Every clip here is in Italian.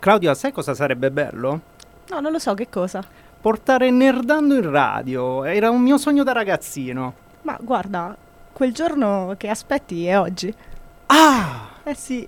Claudia, sai cosa sarebbe bello? No, non lo so, che cosa? Portare Nerdando in radio. Era un mio sogno da ragazzino. Ma guarda, quel giorno che aspetti è oggi. Ah! Eh sì.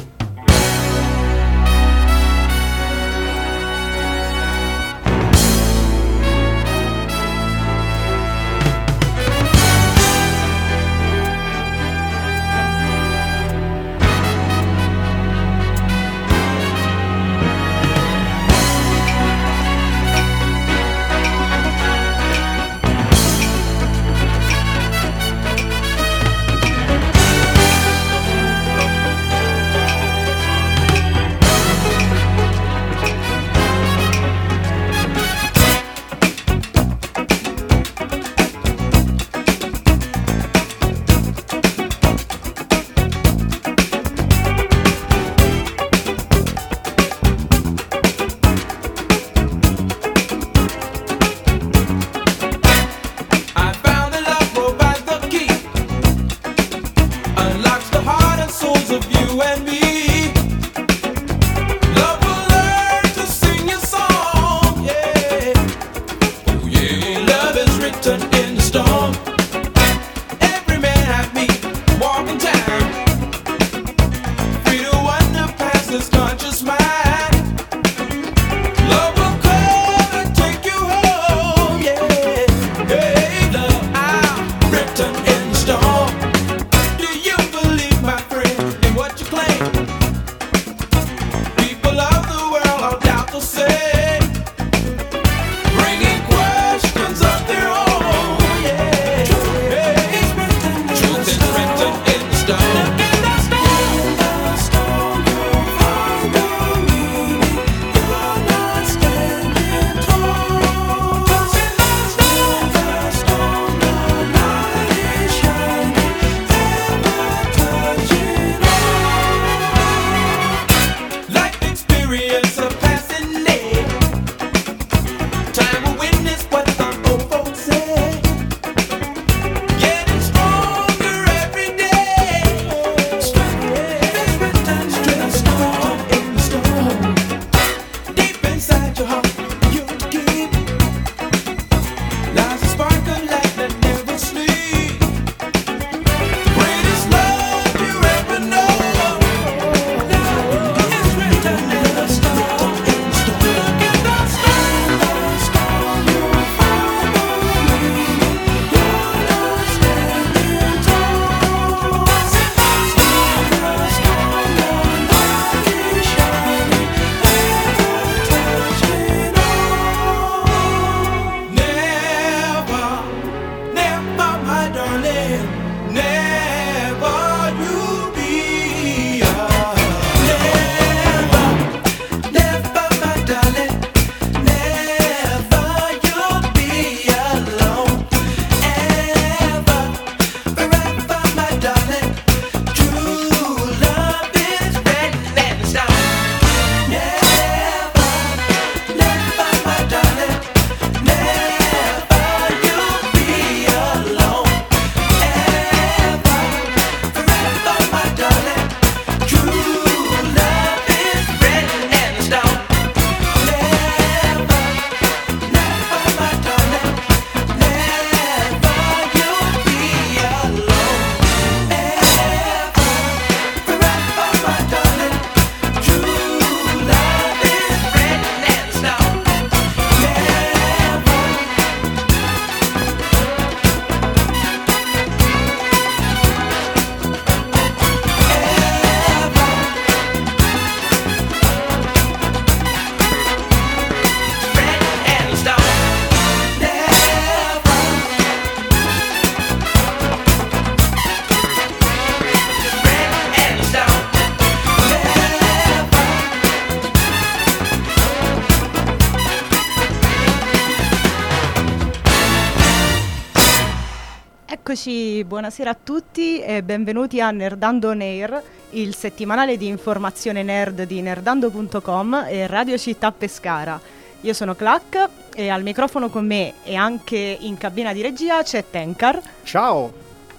Eccoci, buonasera a tutti e benvenuti a Nerdando On Air, il settimanale di informazione nerd di nerdando.com e Radio Città Pescara. Io sono Clac e al microfono con me e anche in cabina di regia c'è Tenkar. Ciao!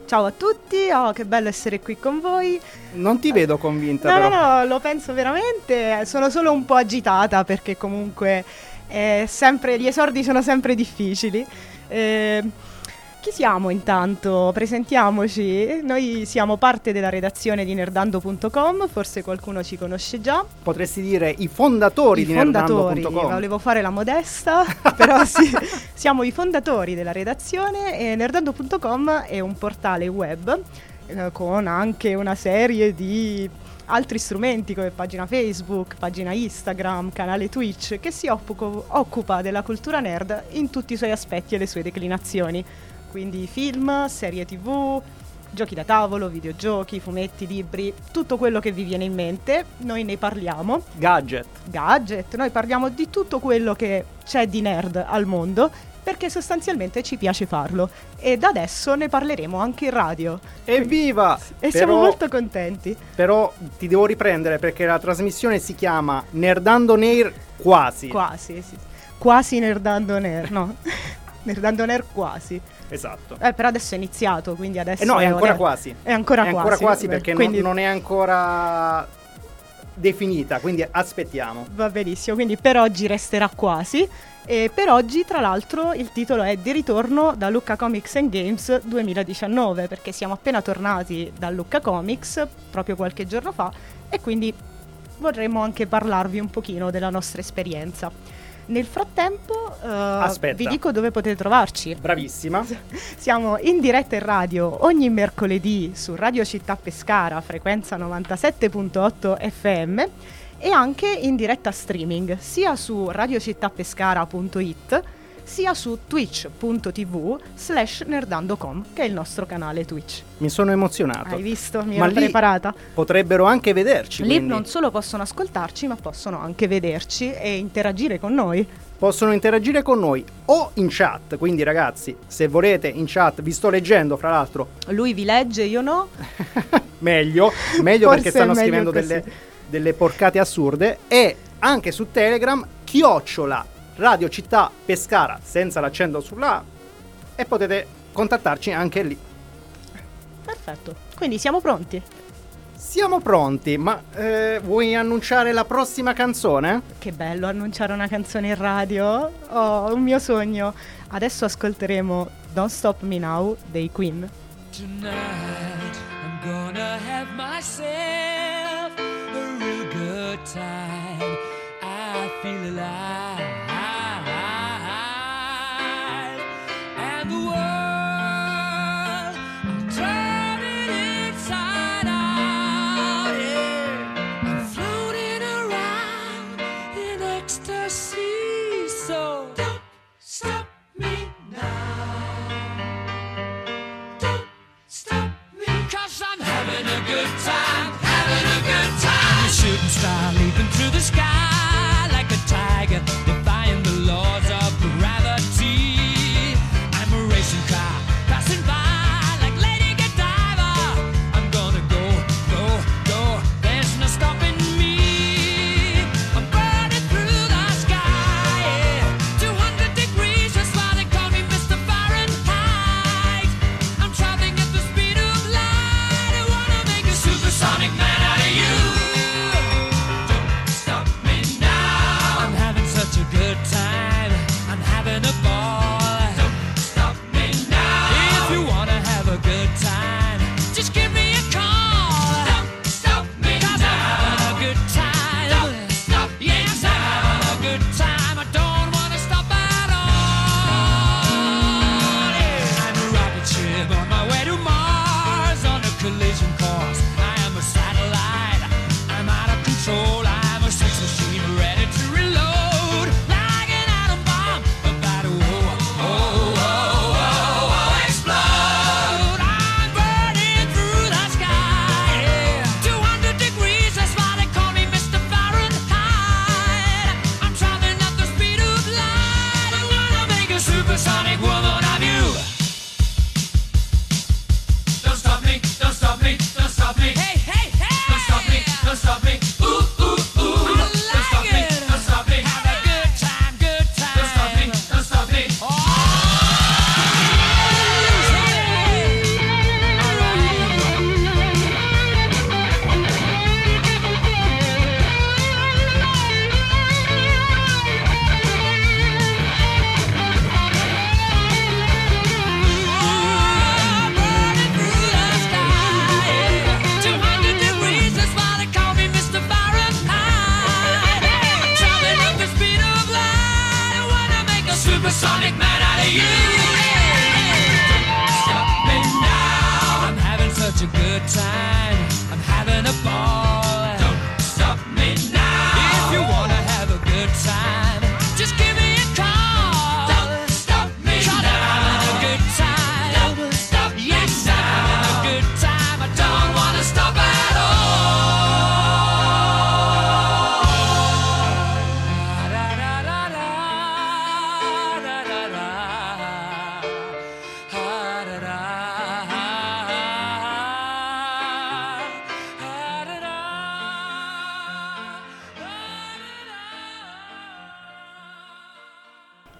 Ciao a tutti, oh che bello essere qui con voi. Non ti vedo convinta No, però. no, lo penso veramente, sono solo un po' agitata perché comunque gli esordi sono sempre difficili. Chi siamo intanto? Presentiamoci. Noi siamo parte della redazione di nerdando.com, forse qualcuno ci conosce già. Potresti dire i fondatori di nerdando.com. Volevo fare la modesta, però sì, siamo i fondatori della redazione e nerdando.com è un portale web con anche una serie di altri strumenti come pagina Facebook, pagina Instagram, canale Twitch che si occupa della cultura nerd in tutti i suoi aspetti e le sue declinazioni. Quindi film, serie TV, giochi da tavolo, videogiochi, fumetti, libri, tutto quello che vi viene in mente, noi ne parliamo. Gadget, noi parliamo di tutto quello che c'è di nerd al mondo, perché sostanzialmente ci piace farlo. E da adesso ne parleremo anche in radio. Evviva! E siamo molto contenti. Però ti devo riprendere perché la trasmissione si chiama Nerdando Nair quasi. Quasi, sì. Quasi Nerdando Nair, no. Nerdando Nair quasi. Esatto. Però adesso è iniziato, quindi adesso no, è ancora quasi. È ancora quasi perché quindi non è ancora definita, quindi aspettiamo. Va benissimo, quindi per oggi resterà quasi. E per oggi, tra l'altro, il titolo è Di ritorno da Lucca Comics and Games 2019, perché siamo appena tornati da Lucca Comics proprio qualche giorno fa e quindi vorremmo anche parlarvi un pochino della nostra esperienza. Nel frattempo vi dico dove potete trovarci. Bravissima. Siamo in diretta in radio ogni mercoledì su Radio Città Pescara, frequenza 97.8 FM, e anche in diretta streaming sia su radiocittapescara.it sia su twitch.tv/nerdando.com, che è il nostro canale Twitch. Mi sono emozionato. Hai visto? Mi ero preparata. Potrebbero anche vederci. Lì quindi non solo possono ascoltarci, ma possono anche vederci e interagire con noi. Possono interagire con noi o in chat, quindi ragazzi, se volete in chat, vi sto leggendo fra l'altro. Lui vi legge, io no. meglio perché stanno scrivendo delle porcate assurde. E anche su Telegram, @ Radio Città Pescara senza l'accento sulla A, e potete contattarci anche lì. Perfetto, quindi siamo pronti? Siamo pronti, ma vuoi annunciare la prossima canzone? Che bello annunciare una canzone in radio, un mio sogno. Adesso ascolteremo Don't Stop Me Now dei Queen. Tonight I'm gonna have myself a real good time. I feel alive. And the world, I'm turning inside out, yeah. I'm floating around in ecstasy. So don't stop me now. Don't stop me, 'cause I'm having a good time, having a good time. A shooting star leaping through the sky like a tiger, defying the laws of gravity. I'm a racing car passing by like Lady Godiva. I'm gonna go, go, go, there's no stopping me. I'm burning through the sky, yeah.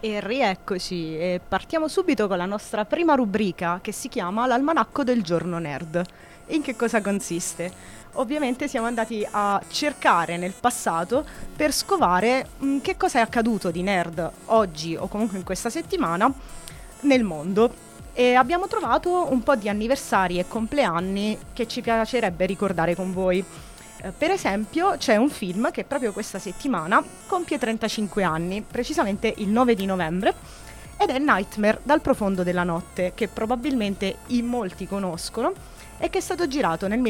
E rieccoci, e partiamo subito con la nostra prima rubrica che si chiama l'Almanacco del Giorno Nerd. In che cosa consiste? Ovviamente siamo andati a cercare nel passato per scovare che cosa è accaduto di nerd oggi o comunque in questa settimana nel mondo. E abbiamo trovato un po' di anniversari e compleanni che ci piacerebbe ricordare con voi. Per esempio c'è un film che proprio questa settimana compie 35 anni, precisamente il 9 di novembre, ed è Nightmare dal profondo della notte, che probabilmente in molti conoscono e che è stato girato nel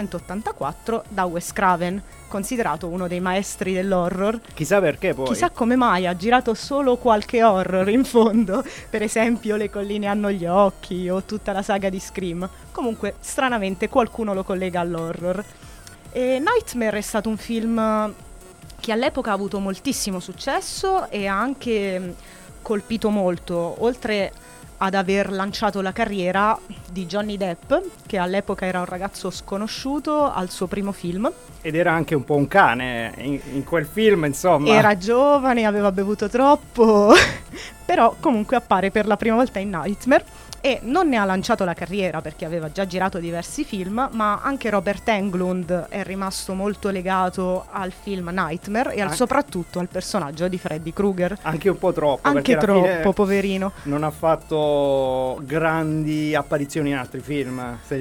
1984 da Wes Craven, considerato uno dei maestri dell'horror. Chissà perché poi. Chissà come mai ha girato solo qualche horror in fondo, per esempio Le colline hanno gli occhi o tutta la saga di Scream. Comunque, stranamente qualcuno lo collega all'horror. E Nightmare è stato un film che all'epoca ha avuto moltissimo successo e ha anche colpito molto, oltre ad aver lanciato la carriera di Johnny Depp, che all'epoca era un ragazzo sconosciuto al suo primo film. Ed era anche un po' un cane in quel film, insomma. Era giovane, aveva bevuto troppo, però comunque appare per la prima volta in Nightmare. E non ne ha lanciato la carriera perché aveva già girato diversi film, ma anche Robert Englund è rimasto molto legato al film Nightmare e soprattutto al personaggio di Freddy Krueger. Anche un po' troppo. Anche troppo, poverino. Non ha fatto grandi apparizioni in altri film.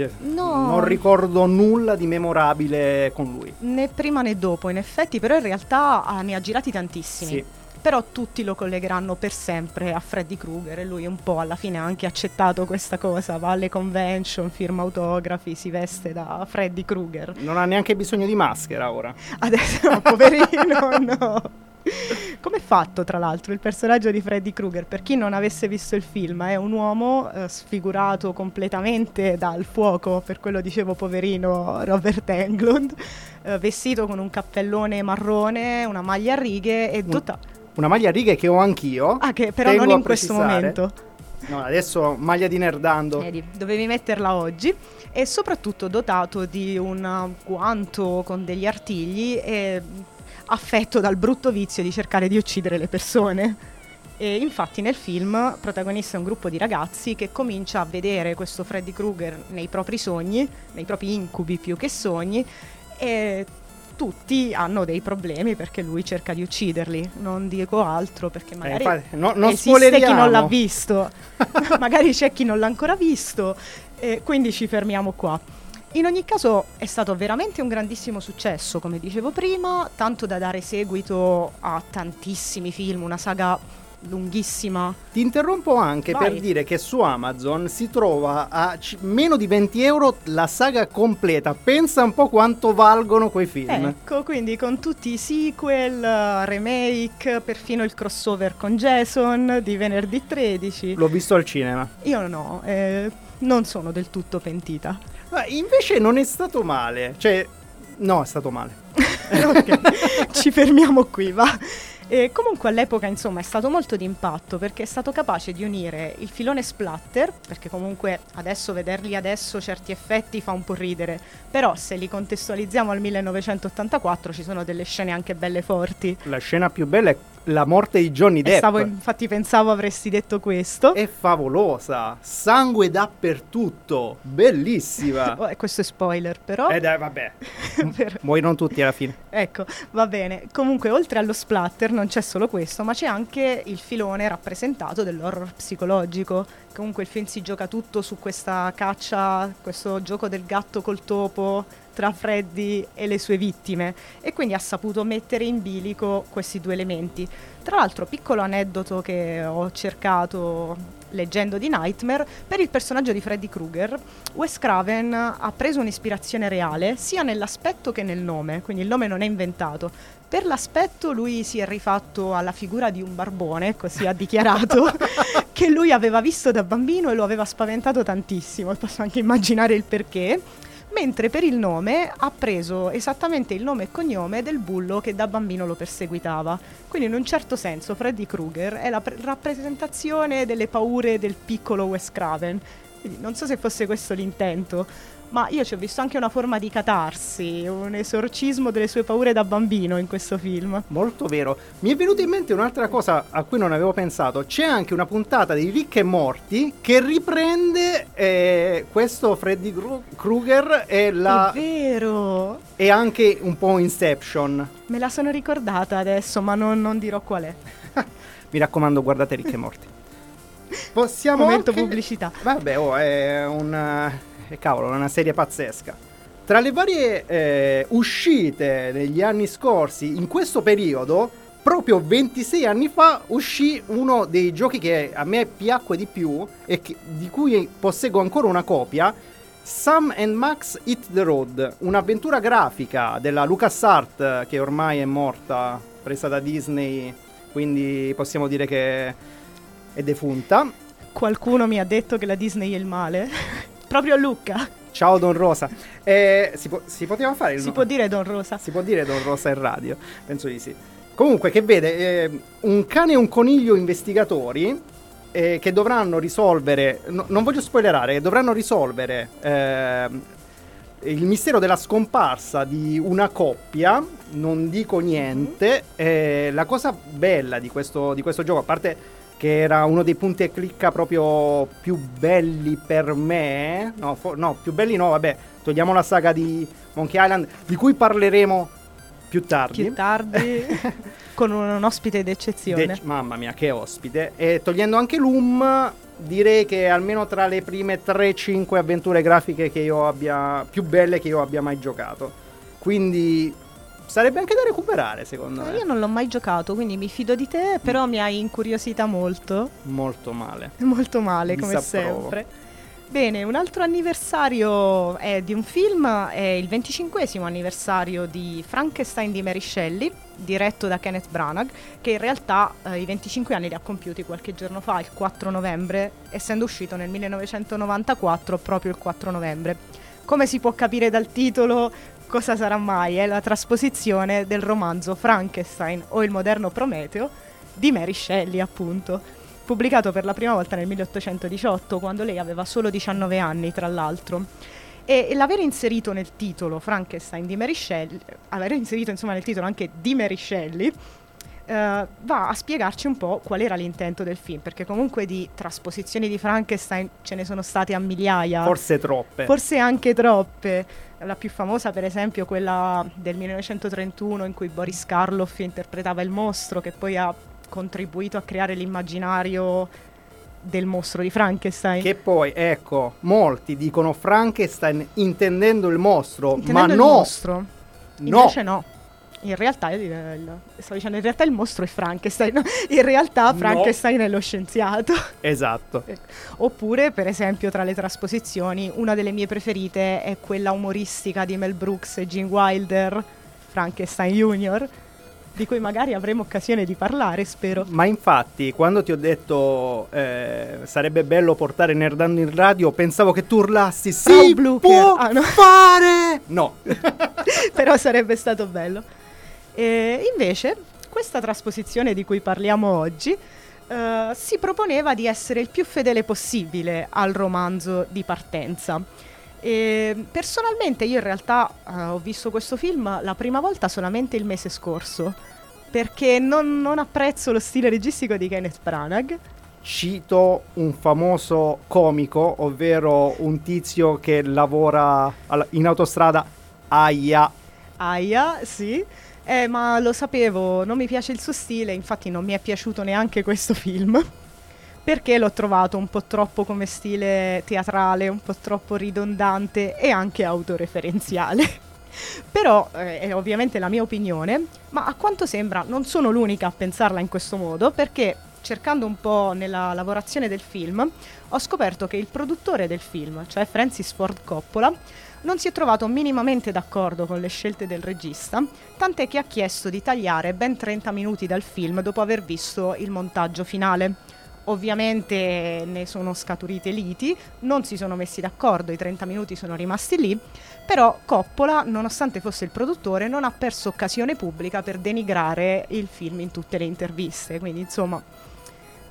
No. Non ricordo nulla di memorabile con lui. Né prima né dopo, in effetti, però in realtà ne ha girati tantissimi. Sì. Però tutti lo collegheranno per sempre a Freddy Krueger e lui un po' alla fine ha anche accettato questa cosa, va alle convention, firma autografi, si veste da Freddy Krueger. Non ha neanche bisogno di maschera ora. Adesso no, poverino, no. Come è fatto tra l'altro il personaggio di Freddy Krueger? Per chi non avesse visto il film, è un uomo sfigurato completamente dal fuoco, per quello dicevo poverino Robert Englund, vestito con un cappellone marrone, una maglia a righe e Una maglia a righe che ho anch'io. Ah, che però non in questo momento. No, adesso maglia di Nerdando. Dovevi metterla oggi. E soprattutto dotato di un guanto con degli artigli e affetto dal brutto vizio di cercare di uccidere le persone. E infatti nel film protagonista è un gruppo di ragazzi che comincia a vedere questo Freddy Krueger nei propri sogni, nei propri incubi più che sogni, e tutti hanno dei problemi perché lui cerca di ucciderli. Non dico altro perché magari non esiste chi non l'ha visto. Magari c'è chi non l'ha ancora visto, quindi ci fermiamo qua. In ogni caso è stato veramente un grandissimo successo, come dicevo prima, tanto da dare seguito a tantissimi film, una saga lunghissima. Ti interrompo anche per dire che su Amazon si trova a meno di 20 euro la saga completa. Pensa un po' quanto valgono quei film. Ecco, quindi con tutti i sequel, remake, perfino il crossover con Jason di venerdì 13. L'ho visto al cinema. Io no, non sono del tutto pentita. Ma invece non è stato male. Cioè, no, è stato male. Ok, ci fermiamo qui, va. E comunque all'epoca insomma è stato molto d'impatto perché è stato capace di unire il filone splatter, perché comunque vederli adesso certi effetti fa un po' ridere, però se li contestualizziamo al 1984 ci sono delle scene anche belle forti. La scena più bella è la morte di Johnny Depp. Infatti pensavo avresti detto questo. È favolosa, sangue dappertutto, bellissima. Questo è spoiler però. Dai, vabbè. Muoiono tutti alla fine. Ecco, va bene. Comunque oltre allo splatter non c'è solo questo, ma c'è anche il filone rappresentato dell'horror psicologico. Comunque il film si gioca tutto su questa caccia, questo gioco del gatto col topo tra Freddy e le sue vittime, e quindi ha saputo mettere in bilico questi due elementi. Tra l'altro, piccolo aneddoto che ho cercato leggendo di Nightmare, per il personaggio di Freddy Krueger Wes Craven ha preso un'ispirazione reale sia nell'aspetto che nel nome, quindi il nome non è inventato. Per l'aspetto lui si è rifatto alla figura di un barbone, così ha dichiarato, che lui aveva visto da bambino e lo aveva spaventato tantissimo, posso anche immaginare il perché. Mentre per il nome ha preso esattamente il nome e cognome del bullo che da bambino lo perseguitava. Quindi in un certo senso Freddy Krueger è la rappresentazione delle paure del piccolo Wes Craven. Quindi non so se fosse questo l'intento. ma io ci ho visto anche una forma di catarsi, un esorcismo delle sue paure da bambino in questo film. Molto vero. Mi è venuta in mente un'altra cosa a cui non avevo pensato. C'è anche una puntata di Rick e Morty che riprende questo Freddy Krueger e la... È vero! E anche un po' Inception. Me la sono ricordata adesso, ma non dirò qual è. Mi raccomando, guardate Rick e Morty. Possiamo Momento anche... pubblicità. Vabbè, è cavolo, è una serie pazzesca. Tra le varie uscite negli anni scorsi, in questo periodo, proprio 26 anni fa, uscì uno dei giochi che a me piacque di più e di cui posseggo ancora una copia, Sam & Max Hit the Road, un'avventura grafica della LucasArts che ormai è morta, presa da Disney, quindi possiamo dire che è defunta. Qualcuno mi ha detto che la Disney è il male. Proprio Luca. Ciao Don Rosa. Si poteva fare il Si può dire Don Rosa. Si può dire Don Rosa in radio? Penso di sì. Comunque, che vede un cane e un coniglio investigatori che dovranno risolvere, non voglio spoilerare, dovranno risolvere il mistero della scomparsa di una coppia. Non dico niente. La cosa bella di questo gioco, a parte che era uno dei punti e clicca proprio più belli per me, no, più belli no, vabbè, togliamo la saga di Monkey Island, di cui parleremo più tardi. Con un ospite d'eccezione. Mamma mia, che ospite. E togliendo anche Loom, direi che almeno tra le prime 3-5 avventure grafiche che io abbia, più belle che io abbia mai giocato. Quindi sarebbe anche da recuperare, secondo me. Io non l'ho mai giocato, quindi mi fido di te, però mi hai incuriosita molto. Molto male. Molto male, come sempre. Bene, un altro anniversario è di un film, è il 25esimo anniversario di Frankenstein di Mary Shelley, diretto da Kenneth Branagh, che in realtà i 25 anni li ha compiuti qualche giorno fa, il 4 novembre, essendo uscito nel 1994 proprio il 4 novembre. Come si può capire dal titolo, cosa sarà mai? È la trasposizione del romanzo Frankenstein o il moderno Prometeo di Mary Shelley, appunto, pubblicato per la prima volta nel 1818, quando lei aveva solo 19 anni, tra l'altro. E l'aver inserito nel titolo Frankenstein di Mary Shelley, aver inserito insomma nel titolo anche di Mary Shelley, va a spiegarci un po' qual era l'intento del film, perché comunque di trasposizioni di Frankenstein ce ne sono state a migliaia. Forse troppe. Forse anche troppe. La più famosa, per esempio, quella del 1931, in cui Boris Karloff interpretava il mostro, che poi ha contribuito a creare l'immaginario del mostro di Frankenstein. Che poi, ecco, molti dicono Frankenstein intendendo il mostro, intendendo ma il no. Mostro. Invece no. In realtà, stavo dicendo, in realtà il mostro è Frankenstein, no? In realtà Frankenstein è lo scienziato. Esatto. Oppure, per esempio, tra le trasposizioni, una delle mie preferite è quella umoristica di Mel Brooks e Gene Wilder, Frankenstein Junior, di cui magari avremo occasione di parlare, spero. Ma infatti, quando ti ho detto sarebbe bello portare Nerdando in radio, pensavo che tu urlassi sì, può fare! No. Però sarebbe stato bello. E invece, questa trasposizione di cui parliamo oggi si proponeva di essere il più fedele possibile al romanzo di partenza. E personalmente io in realtà ho visto questo film la prima volta solamente il mese scorso, perché non apprezzo lo stile registico di Kenneth Branagh. Cito un famoso comico, ovvero un tizio che lavora in autostrada. Aia, sì. Ma lo sapevo, non mi piace il suo stile, infatti non mi è piaciuto neanche questo film, perché l'ho trovato un po' troppo come stile teatrale, un po' troppo ridondante e anche autoreferenziale. Però è ovviamente la mia opinione, ma a quanto sembra non sono l'unica a pensarla in questo modo, perché cercando un po' nella lavorazione del film ho scoperto che il produttore del film, cioè Francis Ford Coppola, non si è trovato minimamente d'accordo con le scelte del regista, tant'è che ha chiesto di tagliare ben 30 minuti dal film dopo aver visto il montaggio finale. Ovviamente ne sono scaturite liti, non si sono messi d'accordo, i 30 minuti sono rimasti lì, però Coppola, nonostante fosse il produttore, non ha perso occasione pubblica per denigrare il film in tutte le interviste, quindi insomma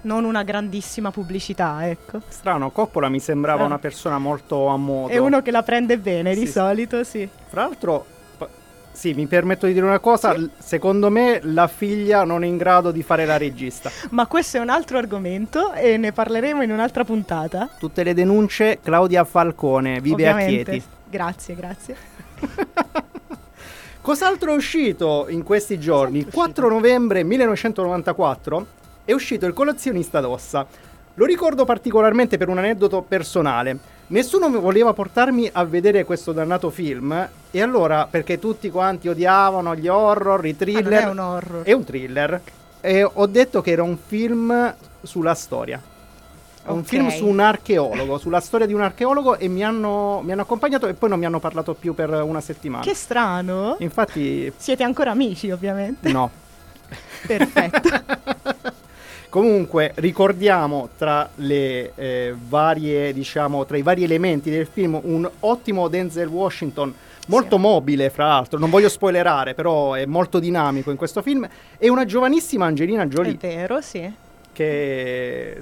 non una grandissima pubblicità, ecco. Strano, Coppola mi sembrava una persona molto a modo. È uno che la prende bene, di Sì. solito, sì. Fra l'altro, sì, mi permetto di dire una cosa, secondo me la figlia non è in grado di fare la regista. Ma questo è un altro argomento e ne parleremo in un'altra puntata. Tutte le denunce, Claudia Falcone, vive a Ovviamente. Chieti. Grazie. Cos'altro è uscito in questi giorni? Il 4 novembre 1994 è uscito Il collezionista d'ossa. Lo ricordo particolarmente per un aneddoto personale. Nessuno voleva portarmi a vedere questo dannato film e allora, perché tutti quanti odiavano gli horror, i thriller... Non è un horror. È un thriller. E ho detto che era un film sulla storia. È un Ok. film su un archeologo, sulla storia di un archeologo, e mi hanno accompagnato e poi non mi hanno parlato più per una settimana. Che strano. Infatti, Siete ancora amici, ovviamente. no. Perfetto. Comunque ricordiamo tra le varie, diciamo, tra i vari elementi del film un ottimo Denzel Washington, molto mobile fra l'altro, non voglio spoilerare, però è molto dinamico in questo film, e una giovanissima Angelina È Jolie vero, sì. che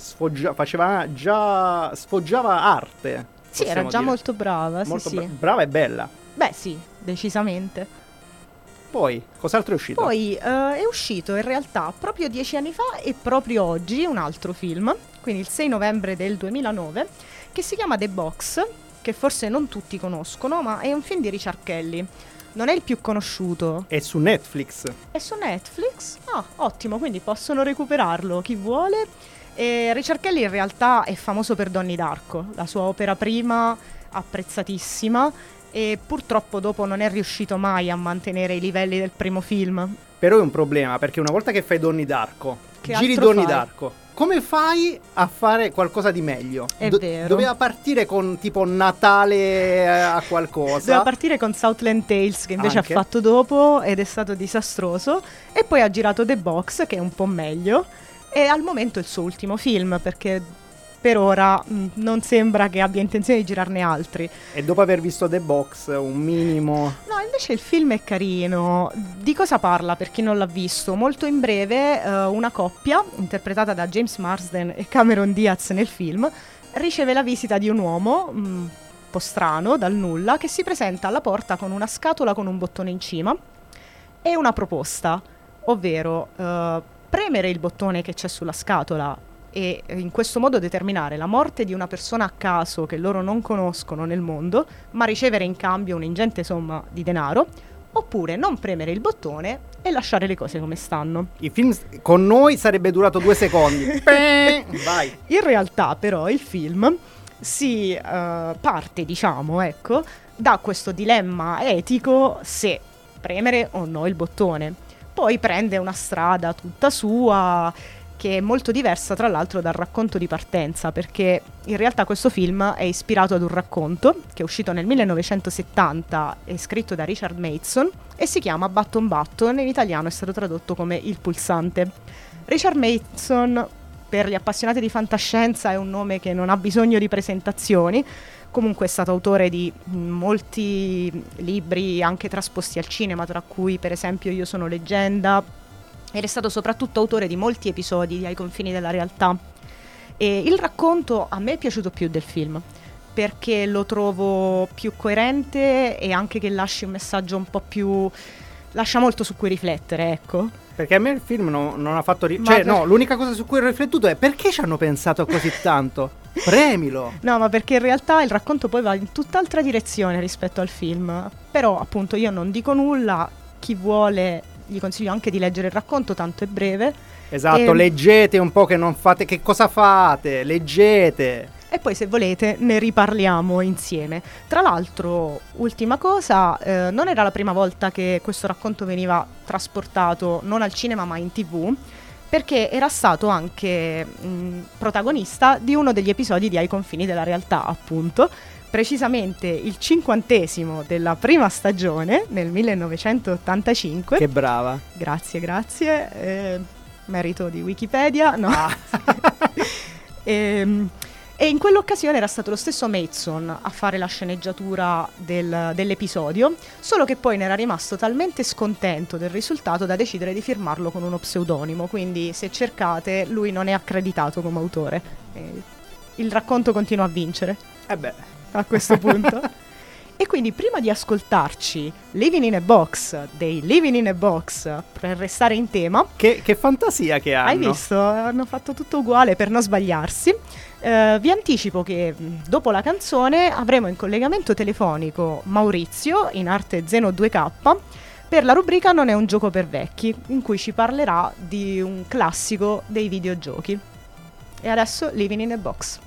sfoggiava arte. Sì, era possiamo già dire. molto brava, Molto sì, sì. brava e bella. Beh, sì, decisamente. Poi, cos'altro è uscito? Poi è uscito in realtà proprio 10 anni fa e proprio oggi un altro film, quindi il 6 novembre del 2009, che si chiama The Box, che forse non tutti conoscono, ma è un film di Richard Kelly. Non è il più conosciuto. È su Netflix. È su Netflix? Ah, ottimo, quindi possono recuperarlo chi vuole. E Richard Kelly in realtà è famoso per Donnie Darko, la sua opera prima, apprezzatissima, e purtroppo dopo non è riuscito mai a mantenere i livelli del primo film. Però è un problema, perché una volta che fai Donnie Darko, Che giri altro Donnie fai? Darko, come fai a fare qualcosa di meglio? È vero. Doveva partire con tipo Natale a qualcosa. Doveva partire con Southland Tales, che invece Anche. ha fatto dopo ed è stato disastroso, e poi ha girato The Box, che è un po' meglio, e al momento è il suo ultimo film, perché per ora non sembra che abbia intenzione di girarne altri. E dopo aver visto The Box, un minimo... No, invece il film è carino. Di cosa parla, per chi non l'ha visto? Molto in breve, una coppia, interpretata da James Marsden e Cameron Diaz nel film, riceve la visita di un uomo, un po' strano, dal nulla, che si presenta alla porta con una scatola con un bottone in cima e una proposta, ovvero premere il bottone che c'è sulla scatola e in questo modo determinare la morte di una persona a caso che loro non conoscono nel mondo, ma ricevere in cambio un'ingente somma di denaro, oppure non premere il bottone e lasciare le cose come stanno. Il film con noi sarebbe durato 2 secondi. Vai. In realtà però il film si parte, diciamo, ecco, da questo dilemma etico se premere o no il bottone. Poi prende una strada tutta sua, che è molto diversa tra l'altro dal racconto di partenza, perché in realtà questo film è ispirato ad un racconto che è uscito nel 1970, è scritto da Richard Mason e si chiama Button Button, in italiano è stato tradotto come Il pulsante. Richard Mason, per gli appassionati di fantascienza, è un nome che non ha bisogno di presentazioni. Comunque è stato autore di molti libri anche trasposti al cinema, tra cui per esempio Io sono leggenda, ed è stato soprattutto autore di molti episodi di Ai confini della realtà. E il racconto a me è piaciuto più del film, perché lo trovo più coerente e anche che lasci un messaggio un po' più... lascia molto su cui riflettere, ecco. Perché a me il film non ha fatto... Ma cioè, per- no, l'unica cosa su cui ho riflettuto è perché ci hanno pensato così tanto? Premilo! No, ma perché in realtà il racconto poi va in tutt'altra direzione rispetto al film. Però appunto io non dico nulla, chi vuole gli consiglio anche di leggere il racconto, tanto è breve. Esatto, E- leggete un po', che non fate... Che cosa fate? Leggete! E poi se volete ne riparliamo insieme. Tra l'altro, ultima cosa, non era la prima volta che questo racconto veniva trasportato non al cinema ma in TV, perché era stato anche protagonista di uno degli episodi di Ai confini della realtà, appunto, precisamente il 50° della prima stagione nel 1985. Che brava! Grazie, merito di Wikipedia, no. E in quell'occasione era stato lo stesso Mason a fare la sceneggiatura dell'episodio, solo che poi ne era rimasto talmente scontento del risultato da decidere di firmarlo con uno pseudonimo, quindi se cercate lui non è accreditato come autore. Il racconto continua a vincere. A questo punto. E quindi prima di ascoltarci Living in a Box dei Living in a Box, per restare in tema... Che fantasia che hanno! Hai visto? Hanno fatto tutto uguale per non sbagliarsi. Vi anticipo che dopo la canzone avremo in collegamento telefonico Maurizio, in arte Zeno 2K, per la rubrica Non è un gioco per vecchi, in cui ci parlerà di un classico dei videogiochi. E adesso Living in a Box.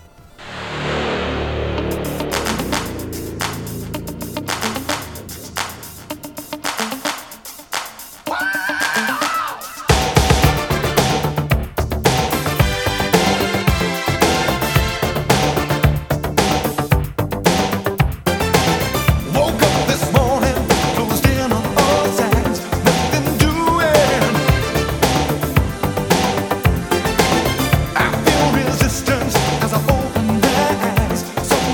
As I open my eyes,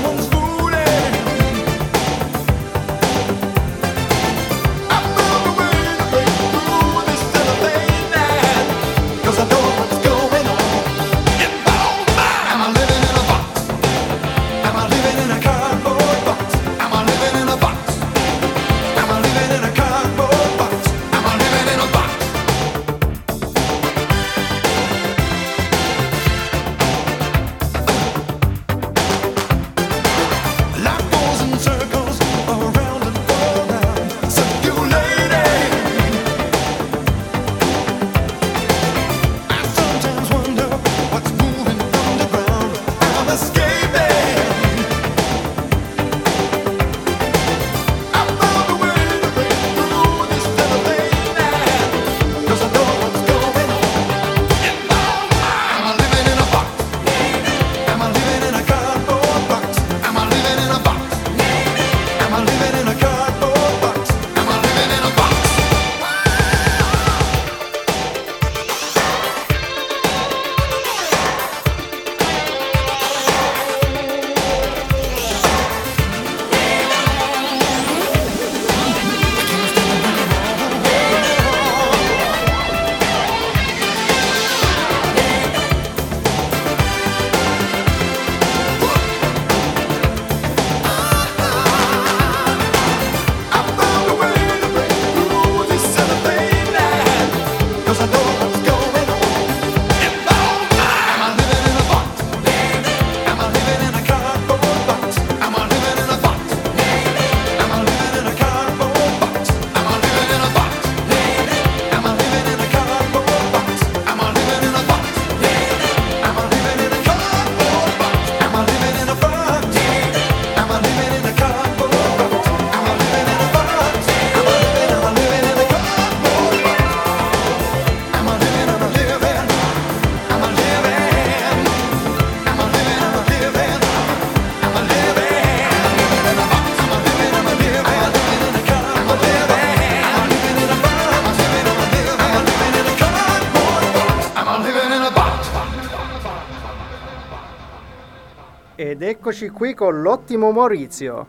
Ed eccoci qui con l'ottimo Maurizio.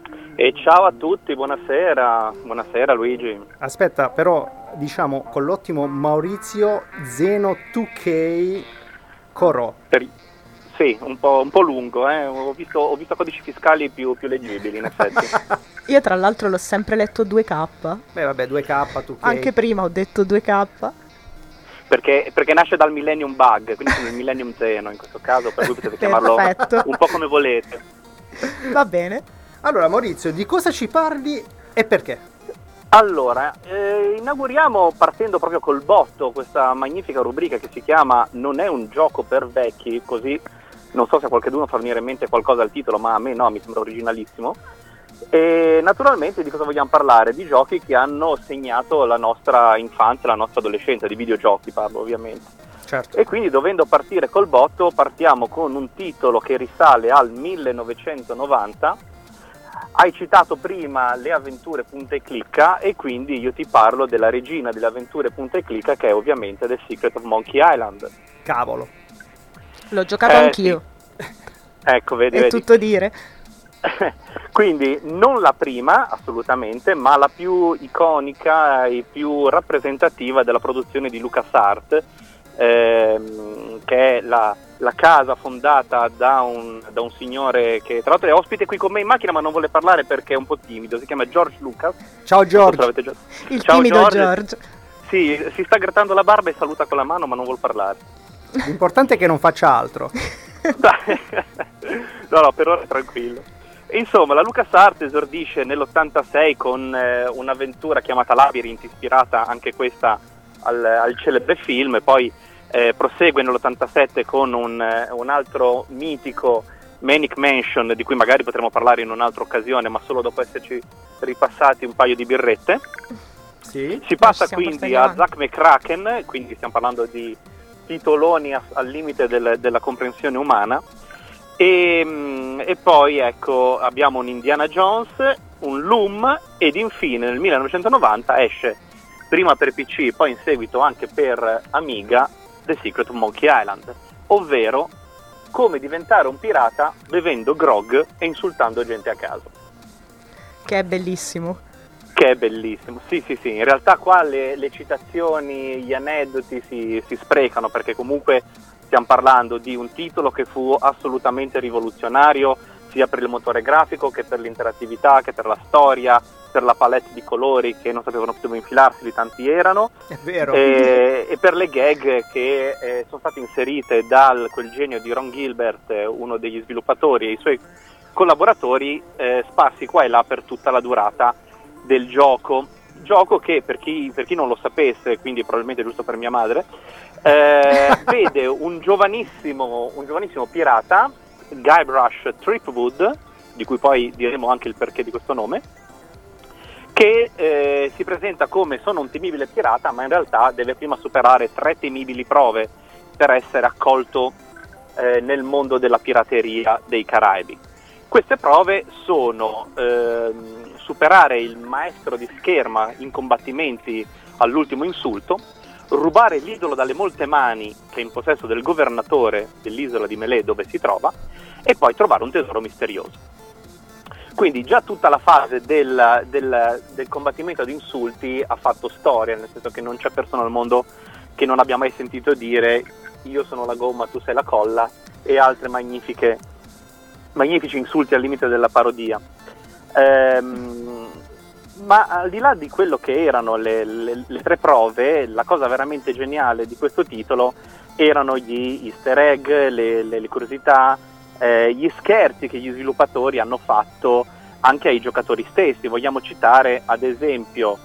E ciao a tutti, buonasera. Buonasera Luigi. Aspetta, però diciamo con l'ottimo Maurizio Zeno 2K Corò. Sì, un po' lungo, ho visto codici fiscali più leggibili in effetti. Io tra l'altro l'ho sempre letto 2K. Beh vabbè, 2K, 2K. Anche prima ho detto 2K. Perché nasce dal Millennium Bug, quindi sono il Millennium Zeno in questo caso, per cui potete chiamarlo un po' come volete. Va bene. Allora Maurizio, di cosa ci parli e perché? Allora, inauguriamo partendo proprio col botto questa magnifica rubrica che si chiama Non è un gioco per vecchi, così non so se a qualcuno fa venire in mente qualcosa al titolo, ma a me no, mi sembra originalissimo. E naturalmente di cosa vogliamo parlare? Di giochi che hanno segnato la nostra infanzia, la nostra adolescenza, di videogiochi parlo ovviamente. Certo. E quindi dovendo partire col botto partiamo con un titolo che risale al 1990. Hai citato prima le avventure punta e clicca e quindi io ti parlo della regina delle avventure punta e clicca, che è ovviamente The Secret of Monkey Island. Cavolo. L'ho giocato anch'io. Sì. Ecco, vedi, È vedi. tutto dire. Quindi non la prima, assolutamente, ma la più iconica e più rappresentativa della produzione di LucasArts, che è la casa fondata da un signore che tra l'altro è ospite qui con me in macchina ma non vuole parlare perché è un po' timido, si chiama George Lucas. Ciao George. Il Ciao, timido George. Sì, si sta grattando la barba e saluta con la mano ma non vuol parlare. L'importante è che non faccia altro. No, per ora è tranquillo. Insomma, la LucasArts esordisce nell'86 con un'avventura chiamata Labyrinth, ispirata anche questa al celebre film, e poi prosegue nell'87 con un altro mitico Manic Mansion, di cui magari potremo parlare in un'altra occasione, ma solo dopo esserci ripassati un paio di birrette. Sì. Si passa Siamo quindi passati a avanti. Zack McCracken, quindi stiamo parlando di titoloni al limite della comprensione umana. E poi ecco abbiamo un Indiana Jones, un Loom ed infine nel 1990 esce prima per PC poi in seguito anche per Amiga The Secret of Monkey Island, ovvero come diventare un pirata bevendo grog e insultando gente a caso. Che è bellissimo. Che è bellissimo, sì, in realtà qua le citazioni, gli aneddoti si sprecano perché comunque stiamo parlando di un titolo che fu assolutamente rivoluzionario sia per il motore grafico che per l'interattività, che per la storia, per la palette di colori che non sapevano più dove infilarsi, di tanti erano, È vero. e per le gag che sono state inserite da quel genio di Ron Gilbert, uno degli sviluppatori, e i suoi collaboratori sparsi qua e là per tutta la durata del gioco che per chi non lo sapesse, quindi probabilmente giusto per mia madre, vede un giovanissimo pirata, Guybrush Threepwood, di cui poi diremo anche il perché di questo nome, che si presenta come sono un temibile pirata, ma in realtà deve prima superare 3 temibili prove per essere accolto nel mondo della pirateria dei Caraibi. Queste prove sono superare il maestro di scherma in combattimenti all'ultimo insulto, rubare l'idolo dalle molte mani che è in possesso del governatore dell'isola di Melee dove si trova, e poi trovare un tesoro misterioso. Quindi già tutta la fase del combattimento ad insulti ha fatto storia, nel senso che non c'è persona al mondo che non abbia mai sentito dire io sono la gomma, tu sei la colla, e altre magnifici insulti al limite della parodia. Ma al di là di quello che erano le 3 prove, la cosa veramente geniale di questo titolo erano gli easter egg, le curiosità, gli scherzi che gli sviluppatori hanno fatto anche ai giocatori stessi. Vogliamo citare ad esempio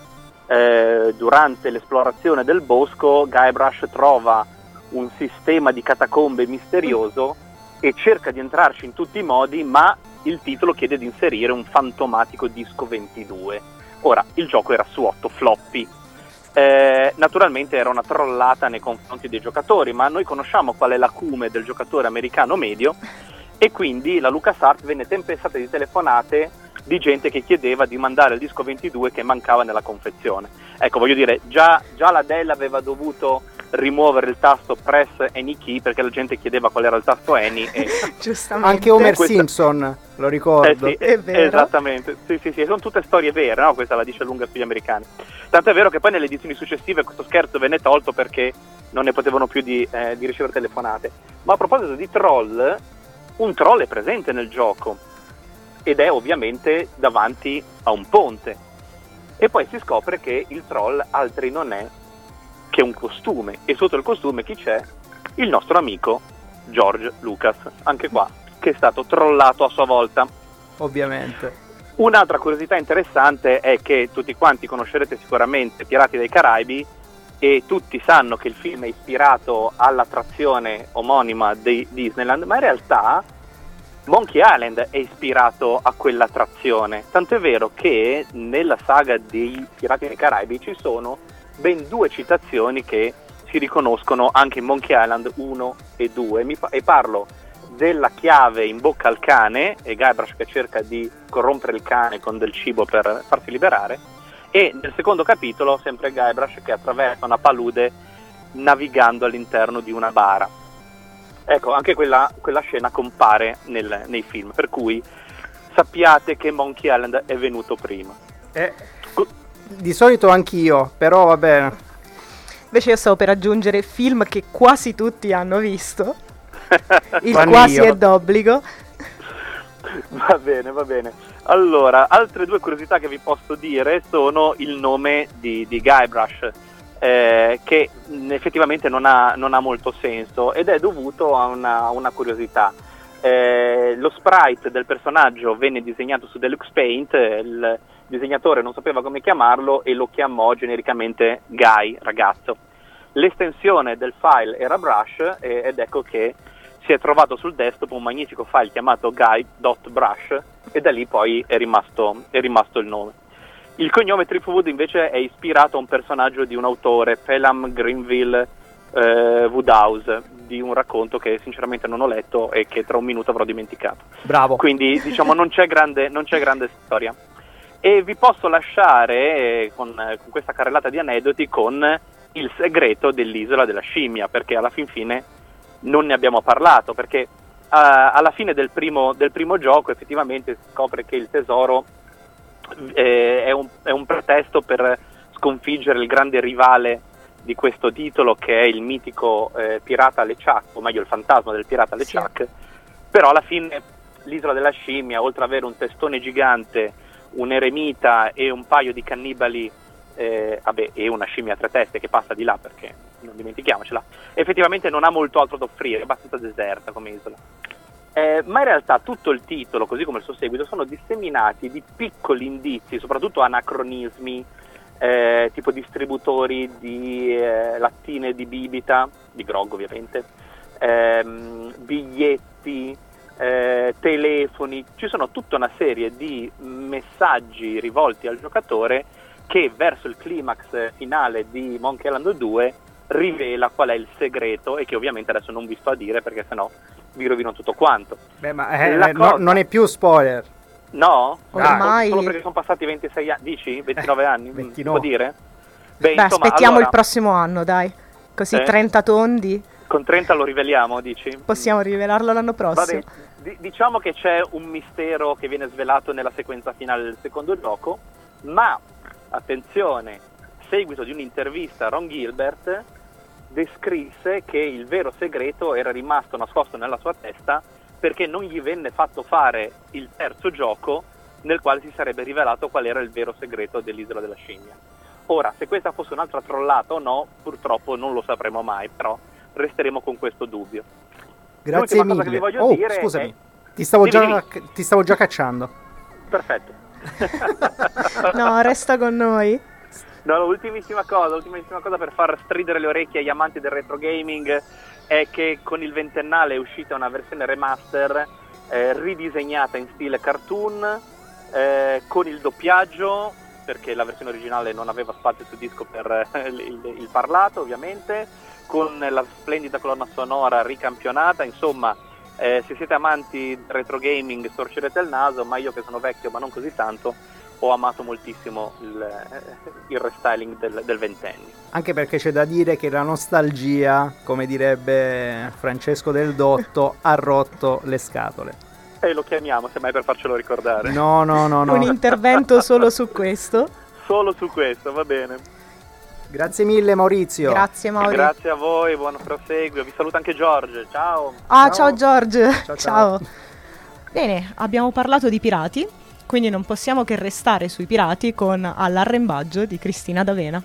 durante l'esplorazione del bosco Guybrush trova un sistema di catacombe misterioso e cerca di entrarci in tutti i modi, ma il titolo chiede di inserire un fantomatico disco 22. Ora, il gioco era su 8 floppy. Naturalmente era una trollata nei confronti dei giocatori, ma noi conosciamo qual è l'acume del giocatore americano medio, e quindi la LucasArts venne tempestata di telefonate di gente che chiedeva di mandare il disco 22 che mancava nella confezione. Ecco, voglio dire, già la Dell aveva dovuto rimuovere il tasto press any key perché la gente chiedeva qual era il tasto any e Giustamente. Anche Homer Questa- Simpson, lo ricordo. sì, È vero. esattamente, sì, sono tutte storie vere, no? Questa la dice lunga sugli americani. Tanto è vero che poi nelle edizioni successive questo scherzo venne tolto perché non ne potevano più di ricevere telefonate. Ma a proposito di troll, un troll è presente nel gioco ed è ovviamente davanti a un ponte, e poi si scopre che il troll altri non è che un costume, e sotto il costume chi c'è? Il nostro amico George Lucas, anche qua, che è stato trollato a sua volta. Ovviamente. Un'altra curiosità interessante è che tutti quanti conoscerete sicuramente Pirati dei Caraibi, e tutti sanno che il film è ispirato all'attrazione omonima di Disneyland, ma in realtà Monkey Island è ispirato a quell'attrazione, tanto è vero che nella saga dei Pirati dei Caraibi ci sono ben 2 citazioni che si riconoscono anche in Monkey Island 1 e 2, e parlo della chiave in bocca al cane e Guybrush che cerca di corrompere il cane con del cibo per farsi liberare, e nel secondo capitolo sempre Guybrush che attraversa una palude navigando all'interno di una bara. Ecco, anche quella scena compare nei film, per cui sappiate che Monkey Island è venuto prima. Di solito anch'io, però va bene. Invece io stavo per aggiungere film che quasi tutti hanno visto. Il Vanno quasi io. è d'obbligo. Va bene. Allora, altre due curiosità che vi posso dire sono il nome di Guybrush, che effettivamente non ha molto senso, ed è dovuto a una curiosità. Lo sprite del personaggio venne disegnato su Deluxe Paint, il disegnatore non sapeva come chiamarlo e lo chiamò genericamente Guy, ragazzo. L'estensione del file era Brush, ed ecco che si è trovato sul desktop un magnifico file chiamato guy.brush, e da lì poi è rimasto il nome. Il cognome Tripwood invece è ispirato a un personaggio di un autore, Pelham Greenville Woodhouse, di un racconto che sinceramente non ho letto e che tra un minuto avrò dimenticato. Bravo. Quindi diciamo non c'è grande storia. E vi posso lasciare con questa carrellata di aneddoti con il segreto dell'isola della scimmia, perché alla fin fine non ne abbiamo parlato, perché alla fine del primo gioco effettivamente si scopre che il tesoro è un pretesto per sconfiggere il grande rivale di questo titolo, che è il mitico pirata LeChuck, o meglio il fantasma del pirata LeChuck. Però alla fine l'isola della scimmia, oltre ad avere un testone gigante, un eremita e un paio di cannibali, e una scimmia a tre teste che passa di là, perché non dimentichiamocela, effettivamente non ha molto altro da offrire, è abbastanza deserta come isola. Ma in realtà tutto il titolo, così come il suo seguito, sono disseminati di piccoli indizi, soprattutto anacronismi, tipo distributori di lattine di bibita, di grog ovviamente, biglietti, telefoni. Ci sono tutta una serie di messaggi rivolti al giocatore che verso il climax finale di Monkey Island 2 rivela qual è il segreto, e che ovviamente adesso non vi sto a dire perché sennò vi rovino tutto quanto. Beh, ma non è più spoiler. No? Ormai. Solo perché sono passati 26 anni, dici? 29 anni? 29. Può dire? Beh, insomma, aspettiamo allora, il prossimo anno, dai. Così 30 tondi. Con 30 lo riveliamo, dici? Possiamo rivelarlo l'anno prossimo. Vabbè, diciamo che c'è un mistero che viene svelato nella sequenza finale del secondo gioco, ma attenzione, a seguito di un'intervista, Ron Gilbert descrisse che il vero segreto era rimasto nascosto nella sua testa perché non gli venne fatto fare il terzo gioco, nel quale si sarebbe rivelato qual era il vero segreto dell'isola della scimmia. Ora, se questa fosse un'altra trollata o no, purtroppo non lo sapremo mai, però resteremo con questo dubbio. Grazie L'ultima cosa che vi mille. voglio dire Scusami, è... ti stavo Dimmi. già cacciando. Perfetto. No, resta con noi. No, l'ultimissima cosa per far stridere le orecchie agli amanti del retro gaming è che con il ventennale è uscita una versione remaster ridisegnata in stile cartoon, con il doppiaggio, perché la versione originale non aveva spazio su disco per il parlato ovviamente, con la splendida colonna sonora ricampionata. Insomma, se siete amanti del retro gaming storcerete il naso, ma io che sono vecchio ma non così tanto ho amato moltissimo il restyling del ventennio. Anche perché c'è da dire che la nostalgia, come direbbe Francesco Del Dotto, ha rotto le scatole. E lo chiamiamo, semmai, per farcelo ricordare. No. Un intervento solo su questo. Solo su questo, va bene. Grazie mille Maurizio. Grazie Mauri. Grazie a voi, buon proseguio. Vi saluta anche George, ciao. Ciao George. Ciao. Bene, abbiamo parlato di pirati, quindi non possiamo che restare sui pirati con All'arrembaggio di Cristina D'Avena.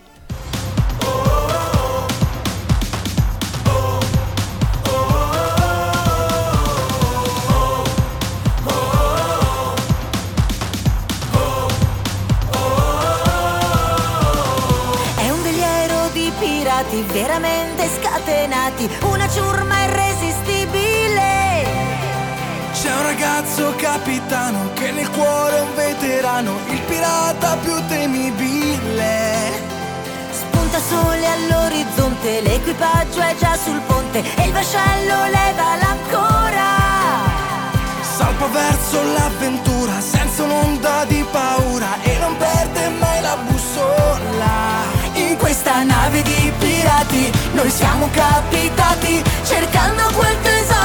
È un veliero di pirati veramente scatenati, una ciurma irresistibile. C'è un ragazzo capitano che nel cuore è un veterano, il pirata più temibile. Spunta sole all'orizzonte, l'equipaggio è già sul ponte e il vascello leva l'ancora. Salpa verso l'avventura senza un'onda di paura e non perde mai la bussola. In questa nave di pirati noi siamo capitati cercando quel tesoro.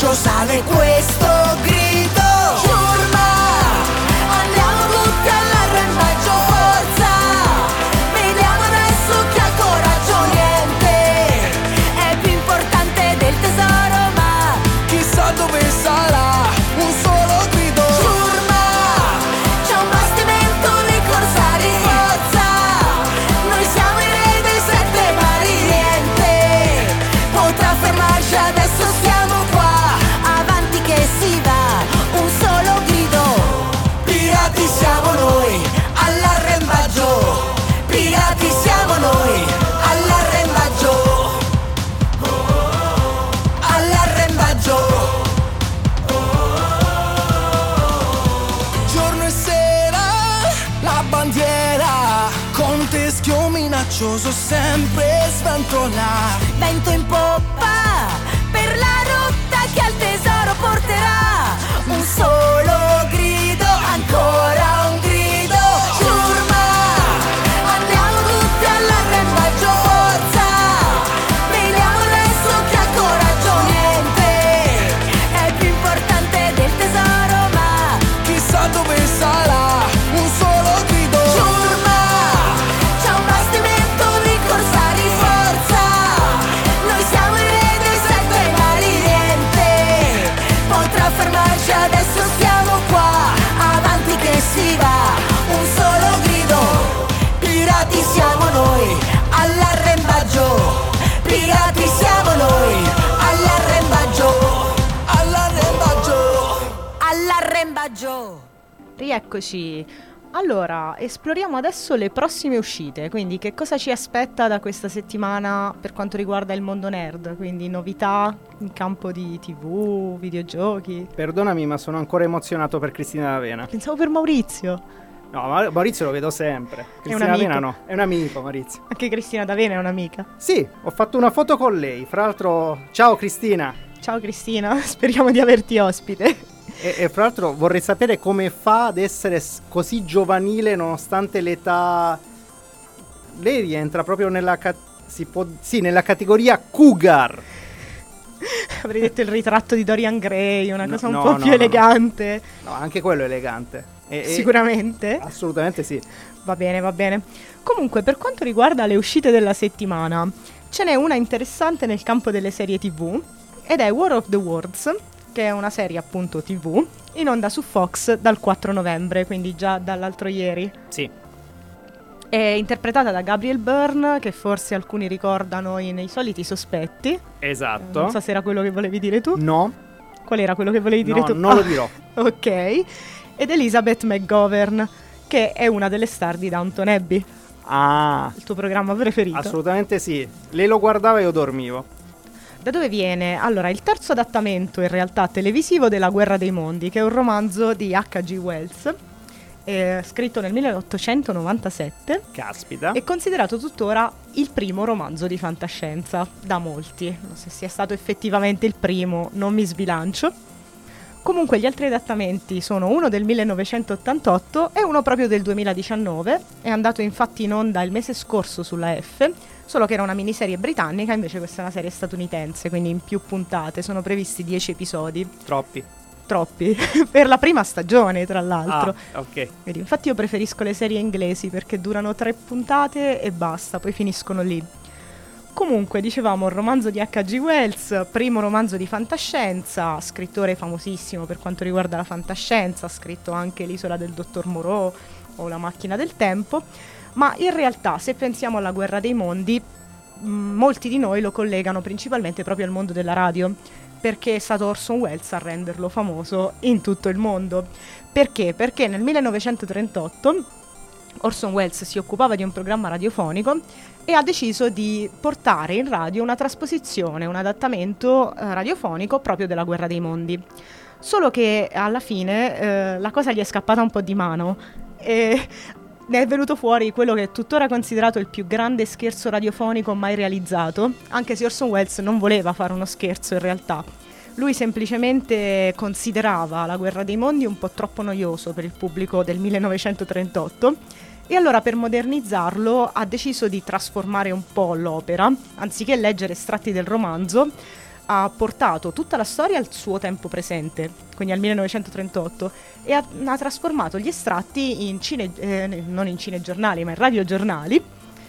ghiaccio sale questo grido. Ciurma, andiamo tutti all'arrembaggio, forza, vediamo adesso chi ha coraggio. Niente è più importante del tesoro, ma chissà dove sarà un solo grido. Ciurma, c'è un bastimento di corsari, forza, noi siamo i re dei sette mari. Niente potrà fermarci, adesso siamo qua, avanti che si va, un solo grido. Pirati siamo noi, all'arrembaggio, pirati siamo noi, all'arrembaggio, all'arrembaggio. Giorno e sera, la bandiera, con teschio minaccioso sempre sventola. Vento in poppa, per la rotta che al tesoro porterà. Un solo grido, ancora un grido. Ciurma, andiamo tutti all'arrembaggio, forza, vediamo adesso chi ha coraggio. Niente è più importante del tesoro, ma chissà dove sarà un solo grido. Ciurma, c'è un bastimento di corsari, forza, noi siamo i re dei sette mari. Niente potrà fermarci, adesso siamo qua, avanti che si va, un solo grido. Pirati siamo noi, all'arrembaggio, pirati siamo noi, all'arrembaggio, all'arrembaggio, all'arrembaggio. Rieccoci. Allora, esploriamo adesso le prossime uscite, quindi che cosa ci aspetta da questa settimana per quanto riguarda il mondo nerd, quindi novità in campo di TV, videogiochi. Perdonami, ma sono ancora emozionato per Cristina D'Avena. Pensavo per Maurizio. No, Maurizio lo vedo sempre. Cristina amico. D'Avena no, è un amico Maurizio. Anche Cristina D'Avena è un'amica. Sì, ho fatto una foto con lei. Fra l'altro, ciao Cristina. Ciao Cristina, speriamo di averti ospite. E fra l'altro vorrei sapere come fa ad essere così giovanile nonostante l'età. Lei rientra proprio nella nella categoria cougar. Avrei detto il ritratto di Dorian Gray, una cosa un no, po' no, più no. elegante. No, anche quello è elegante. Sicuramente. Assolutamente sì. Va bene, va bene. Comunque, per quanto riguarda le uscite della settimana, ce n'è una interessante nel campo delle serie TV ed è War of the Worlds, che è una serie appunto TV in onda su Fox dal 4 novembre, quindi già dall'altro ieri. Sì. È interpretata da Gabriel Byrne, che forse alcuni ricordano nei Soliti Sospetti. Esatto. Non so se era quello che volevi dire tu. No. Qual era quello che volevi dire tu? Non lo dirò. Ok. Ed Elizabeth McGovern, che è una delle star di Downton Abbey. Ah, Il tuo programma preferito? assolutamente sì. Lei lo guardava e io dormivo. Da dove viene? Allora, il terzo adattamento in realtà televisivo della Guerra dei Mondi, che è un romanzo di H.G. Wells, scritto nel 1897. Caspita. È considerato tuttora il primo romanzo di fantascienza da molti. Non so se sia stato effettivamente il primo, non mi sbilancio. Comunque gli altri adattamenti sono uno del 1988 e uno proprio del 2019. È andato infatti in onda il mese scorso sulla F, solo che era una miniserie britannica, invece questa è una serie statunitense, quindi in più puntate. Sono previsti 10 episodi. Troppi. Per la prima stagione, tra l'altro. Ah, ok. Vedi, infatti io preferisco le serie inglesi perché durano 3 puntate e basta, poi finiscono lì. Comunque, dicevamo, un romanzo di H.G. Wells, primo romanzo di fantascienza, scrittore famosissimo per quanto riguarda la fantascienza, ha scritto anche L'isola del dottor Moreau o La macchina del tempo, ma in realtà se pensiamo alla Guerra dei Mondi, molti di noi lo collegano principalmente proprio al mondo della radio, perché è stato Orson Welles a renderlo famoso in tutto il mondo. Perché? Perché nel 1938 Orson Welles si occupava di un programma radiofonico e ha deciso di portare in radio una trasposizione, un adattamento radiofonico proprio della Guerra dei Mondi. Solo che alla fine la cosa gli è scappata un po' di mano e ne è venuto fuori quello che è tuttora considerato il più grande scherzo radiofonico mai realizzato, anche se Orson Welles non voleva fare uno scherzo in realtà. Lui semplicemente considerava la Guerra dei Mondi un po' troppo noioso per il pubblico del 1938 e allora per modernizzarlo ha deciso di trasformare un po' l'opera. Anziché leggere estratti del romanzo, ha portato tutta la storia al suo tempo presente, quindi al 1938, e ha trasformato gli estratti in non in cinegiornali, ma in radiogiornali,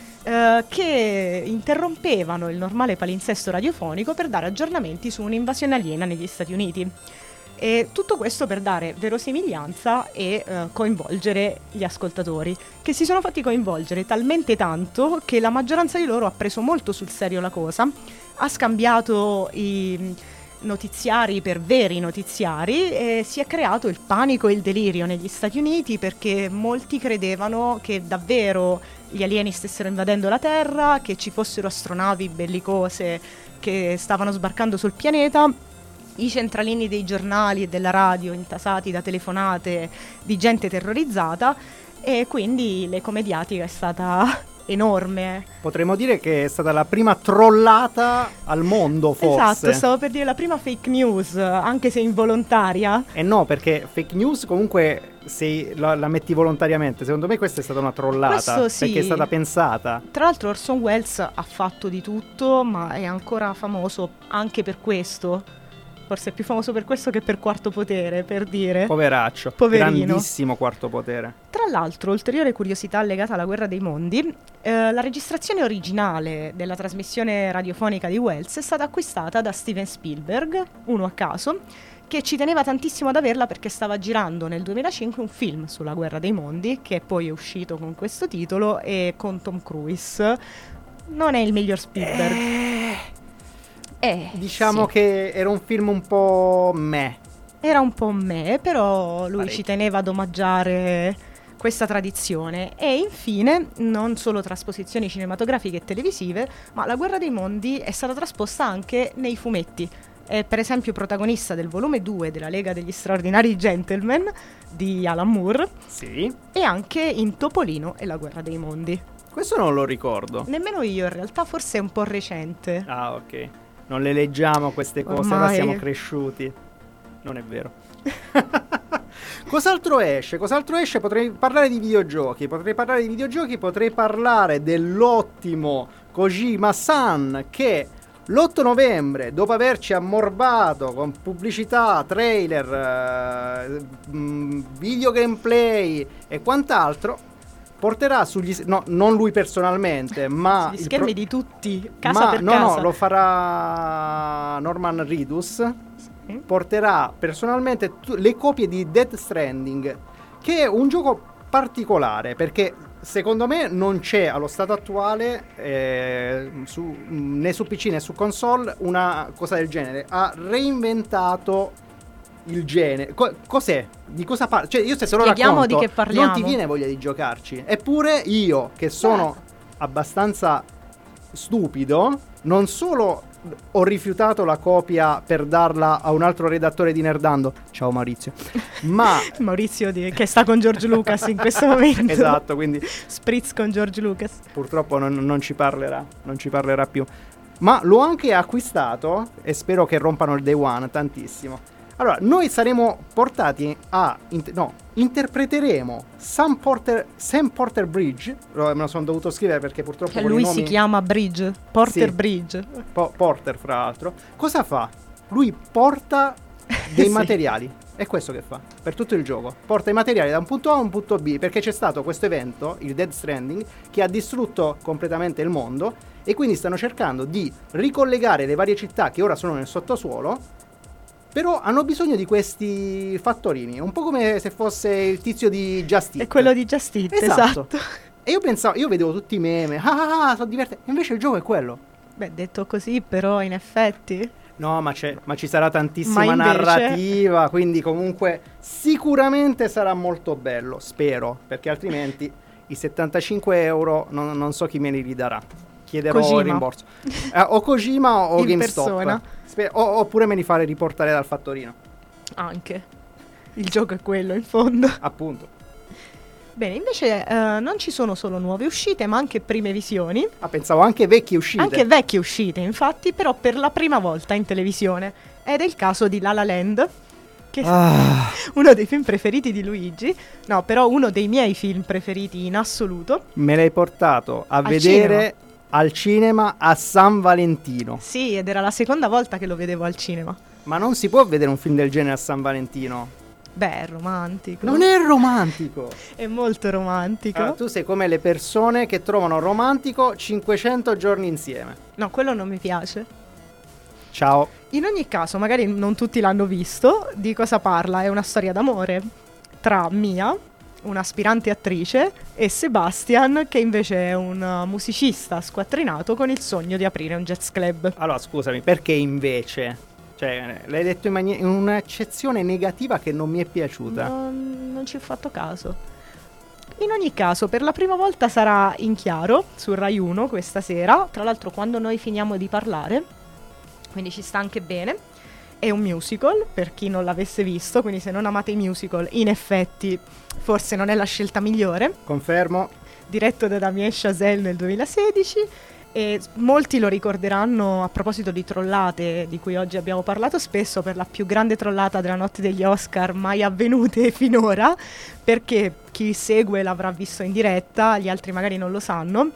che interrompevano il normale palinsesto radiofonico per dare aggiornamenti su un'invasione aliena negli Stati Uniti. E tutto questo per dare verosimiglianza e coinvolgere gli ascoltatori, che si sono fatti coinvolgere talmente tanto che la maggioranza di loro ha preso molto sul serio la cosa, ha scambiato i notiziari per veri notiziari e si è creato il panico e il delirio negli Stati Uniti, perché molti credevano che davvero gli alieni stessero invadendo la Terra, che ci fossero astronavi bellicose che stavano sbarcando sul pianeta. I centralini dei giornali e della radio intasati da telefonate di gente terrorizzata, e quindi l'eco mediatica è stata enorme. Potremmo dire che è stata la prima trollata al mondo, forse. Esatto, stavo per dire la prima fake news, anche se involontaria. No, perché fake news comunque se la metti volontariamente. Secondo me questa è stata una trollata. Questo sì. Perché è stata pensata. Tra l'altro Orson Welles ha fatto di tutto, ma è ancora famoso anche per questo. Forse è più famoso per questo che per Quarto Potere, per dire. Poveraccio. Poverino. Grandissimo Quarto Potere. Tra l'altro, ulteriore curiosità legata alla Guerra dei Mondi, la registrazione originale della trasmissione radiofonica di Welles è stata acquistata da Steven Spielberg, uno a caso, che ci teneva tantissimo ad averla perché stava girando nel 2005 un film sulla Guerra dei Mondi, che poi è uscito con questo titolo e con Tom Cruise. Non è il miglior Spielberg. Diciamo sì. che era un film un po' meh. Era un po' meh, però lui Parecchio. ci teneva ad omaggiare questa tradizione. E infine, non solo trasposizioni cinematografiche e televisive, ma la Guerra dei Mondi è stata trasposta anche nei fumetti. È per esempio protagonista del volume 2 della Lega degli Straordinari Gentlemen di Alan Moore, Sì. e anche in Topolino e la Guerra dei Mondi. Questo non lo ricordo. Nemmeno io, in realtà, forse è un po' recente. Ah, ok. Non le leggiamo queste cose, Ormai. ora siamo cresciuti. Non è vero. Cos'altro esce? Potrei parlare di videogiochi. Potrei parlare dell'ottimo Kojima-san, che l'8 novembre, dopo averci ammorbato con pubblicità, trailer, video gameplay e quant'altro, porterà sugli... No, non lui personalmente, ma... Gli schermi di tutti, casa per casa. No, lo farà Norman Reedus. Porterà personalmente le copie di Death Stranding, che è un gioco particolare, perché secondo me non c'è allo stato attuale né su PC né su console una cosa del genere. Ha reinventato il genere. Cos'è? Di cosa parla? Cioè, io stesso lo Spieghiamo racconto, di che parliamo. non ti viene voglia di giocarci. Eppure io, che sono abbastanza stupido, non solo ho rifiutato la copia per darla a un altro redattore di Nerdando, ciao Maurizio, ma Maurizio che sta con George Lucas in questo momento. esatto, quindi Spritz con George Lucas. purtroppo non ci parlerà più. Ma l'ho anche acquistato e spero che rompano il day one tantissimo. Allora, noi saremo portati a... interpreteremo Sam Porter Bridge. Me lo sono dovuto scrivere perché purtroppo Che con lui i nomi... si chiama Bridge, Porter Sì. Bridge. Porter, fra l'altro. Cosa fa? Lui porta dei Sì. materiali. È questo che fa per tutto il gioco. Porta i materiali da un punto A a un punto B, perché c'è stato questo evento, il Death Stranding, che ha distrutto completamente il mondo, e quindi stanno cercando di ricollegare le varie città che ora sono nel sottosuolo. Però hanno bisogno di questi fattorini, un po' come se fosse il tizio di Just Eat. È quello di Just Eat, esatto. E io vedevo tutti i meme, sono divertente. Invece il gioco è quello. Beh, detto così, però, in effetti... No, ma ci sarà tantissima Ma invece... narrativa, quindi comunque sicuramente sarà molto bello, spero, perché altrimenti i 75 euro non so chi me li ridarà. Chiederò Kojima. il rimborso. O Kojima o In GameStop. persona. Oppure me li fare riportare dal fattorino. Anche. Il gioco è quello, in fondo. Appunto. Bene, invece non ci sono solo nuove uscite, ma anche prime visioni. Pensavo anche vecchie uscite. Anche vecchie uscite, infatti, però per la prima volta in televisione. Ed è il caso di La La Land, che uno dei film preferiti di Luigi. No, però uno dei miei film preferiti in assoluto. Me l'hai portato a Al vedere al cinema a San Valentino. Sì, ed era la seconda volta che lo vedevo al cinema. Ma non si può vedere un film del genere a San Valentino. Beh, è romantico. Non è romantico. È molto romantico. Allora, tu sei come le persone che trovano romantico 500 giorni insieme. No, quello non mi piace. Ciao. In ogni caso, magari non tutti l'hanno visto. Di cosa parla? È una storia d'amore tra Mia, un'aspirante attrice, e Sebastian, che invece è un musicista squattrinato con il sogno di aprire un jazz club. Allora, scusami, perché invece? Cioè, l'hai detto in un'accezione negativa che non mi è piaciuta. Non ci ho fatto caso. In ogni caso, per la prima volta sarà in chiaro su Rai 1 questa sera. Tra l'altro, quando noi finiamo di parlare, quindi ci sta anche bene. È un musical, per chi non l'avesse visto, quindi se non amate i musical, in effetti forse non è la scelta migliore. Confermo. Diretto da Damien Chazelle nel 2016, e molti lo ricorderanno a proposito di trollate di cui oggi abbiamo parlato spesso, per la più grande trollata della notte degli Oscar mai avvenute finora, perché chi segue l'avrà visto in diretta, gli altri magari non lo sanno.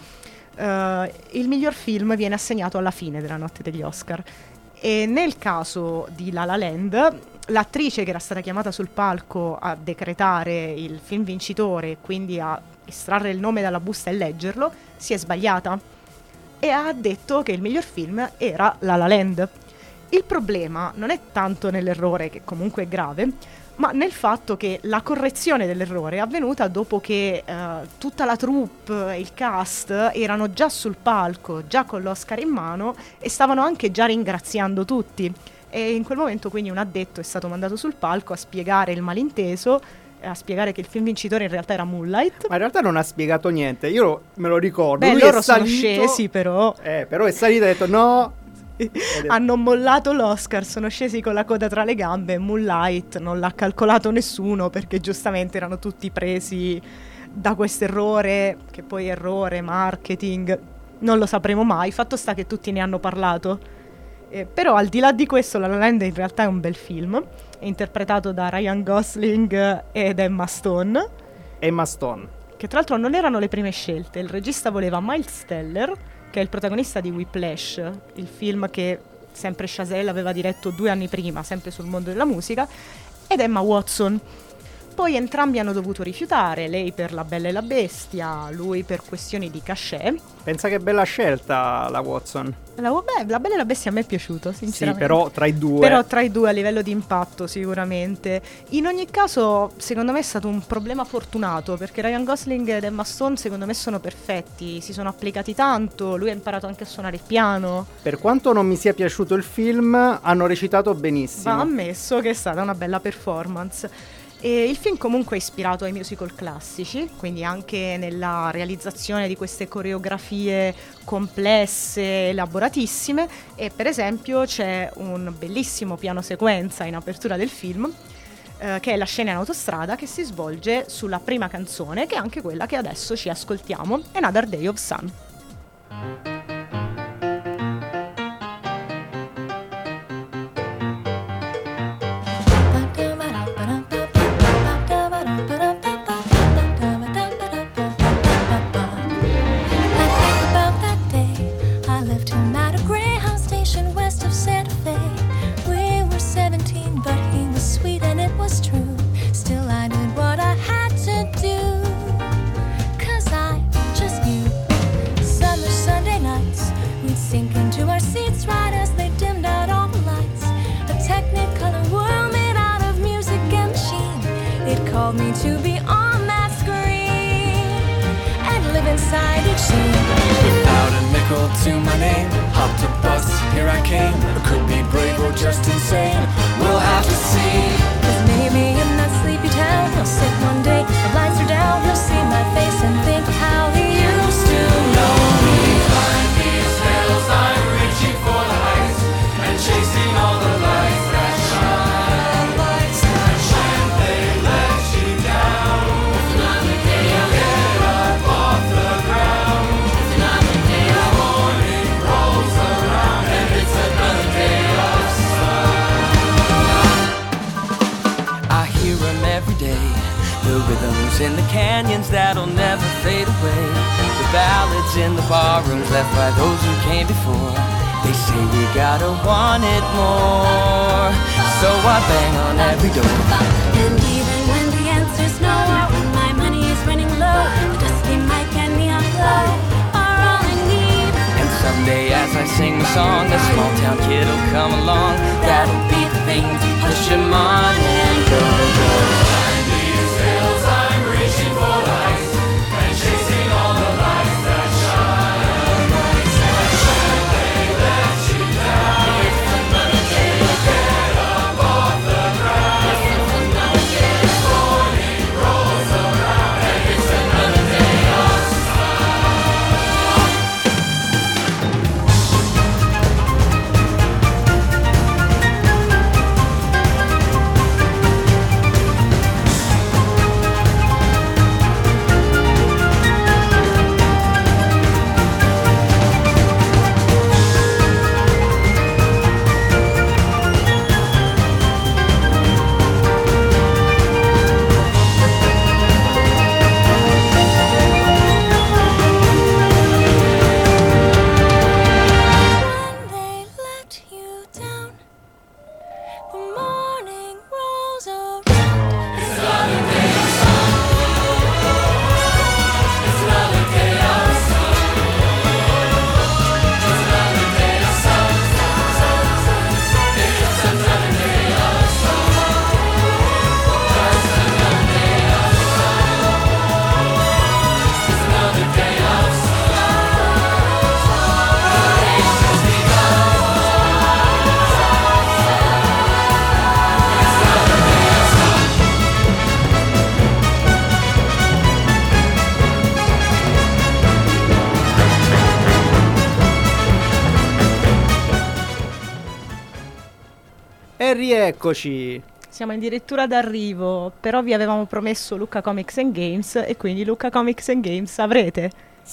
Il miglior film viene assegnato alla fine della notte degli Oscar. E nel caso di La La Land, l'attrice che era stata chiamata sul palco a decretare il film vincitore, quindi a estrarre il nome dalla busta e leggerlo, si è sbagliata e ha detto che il miglior film era La La Land. Il problema non è tanto nell'errore, che comunque è grave, ma nel fatto che la correzione dell'errore è avvenuta dopo che tutta la troupe e il cast erano già sul palco, già con l'Oscar in mano, e stavano anche già ringraziando tutti. E in quel momento quindi un addetto è stato mandato sul palco a spiegare il malinteso, a spiegare che il film vincitore in realtà era Moonlight. Ma in realtà non ha spiegato niente, io me lo ricordo. Beh, lui loro è salito, sono scesi però. Però è salito e ha detto no. Hanno mollato l'Oscar, sono scesi con la coda tra le gambe. Moonlight non l'ha calcolato nessuno, perché giustamente erano tutti presi da questo errore, che poi errore, marketing, non lo sapremo mai. Fatto sta che tutti ne hanno parlato. Però al di là di questo, La La Land in realtà è un bel film, è interpretato da Ryan Gosling ed Emma Stone, che tra l'altro non erano le prime scelte. Il regista voleva Miles Teller, che è il protagonista di Whiplash, il film che sempre Chazelle aveva diretto 2 anni prima, sempre sul mondo della musica, ed Emma Watson. Poi entrambi hanno dovuto rifiutare, lei per La Bella e la Bestia, lui per questioni di cachet. Pensa che bella scelta la Watson. La Bella e la Bestia a me è piaciuto, sinceramente. Sì, però tra i due a livello di impatto sicuramente. In ogni caso, secondo me è stato un problema fortunato, perché Ryan Gosling ed Emma Stone secondo me sono perfetti, si sono applicati tanto, lui ha imparato anche a suonare il piano. Per quanto non mi sia piaciuto il film, hanno recitato benissimo. Va ammesso che è stata una bella performance. E il film comunque è ispirato ai musical classici, quindi anche nella realizzazione di queste coreografie complesse, elaboratissime, e per esempio c'è un bellissimo piano sequenza in apertura del film, che è la scena in autostrada, che si svolge sulla prima canzone, che è anche quella che adesso ci ascoltiamo, Another Day of Sun. Me to be on that screen and live inside each scene. Without a nickel to my name, hopped a bus, here I came. I could be brave or just insane, we'll have to see. 'Cause maybe in that sleepy town you'll sit one day, the lights are down, you'll see my face and think how he used to know me. Behind these hills I'm reaching for the heights and chasing all the lights that shine. The rhythms in the canyons that'll never fade away. The ballads seats in the bar rooms left by those who came before. They say you gotta want it more, so I bang on every door. And even when the answer's no, or when my money is running low, the dusty mic and neon glow are all I need. And someday as I sing the song, a small town kid will come along. That'll be the thing to push him on and go, go. Behind these hills I'm reaching for lights and chasing all the lights that shine. I shan't let you down. It's another day to get up off the ground. This morning rolls around and it's another day of When they let you down, the morning rolls around. E rieccoci. Siamo addirittura d'arrivo, però vi avevamo promesso Lucca Comics and Games e quindi Lucca Comics and Games avrete.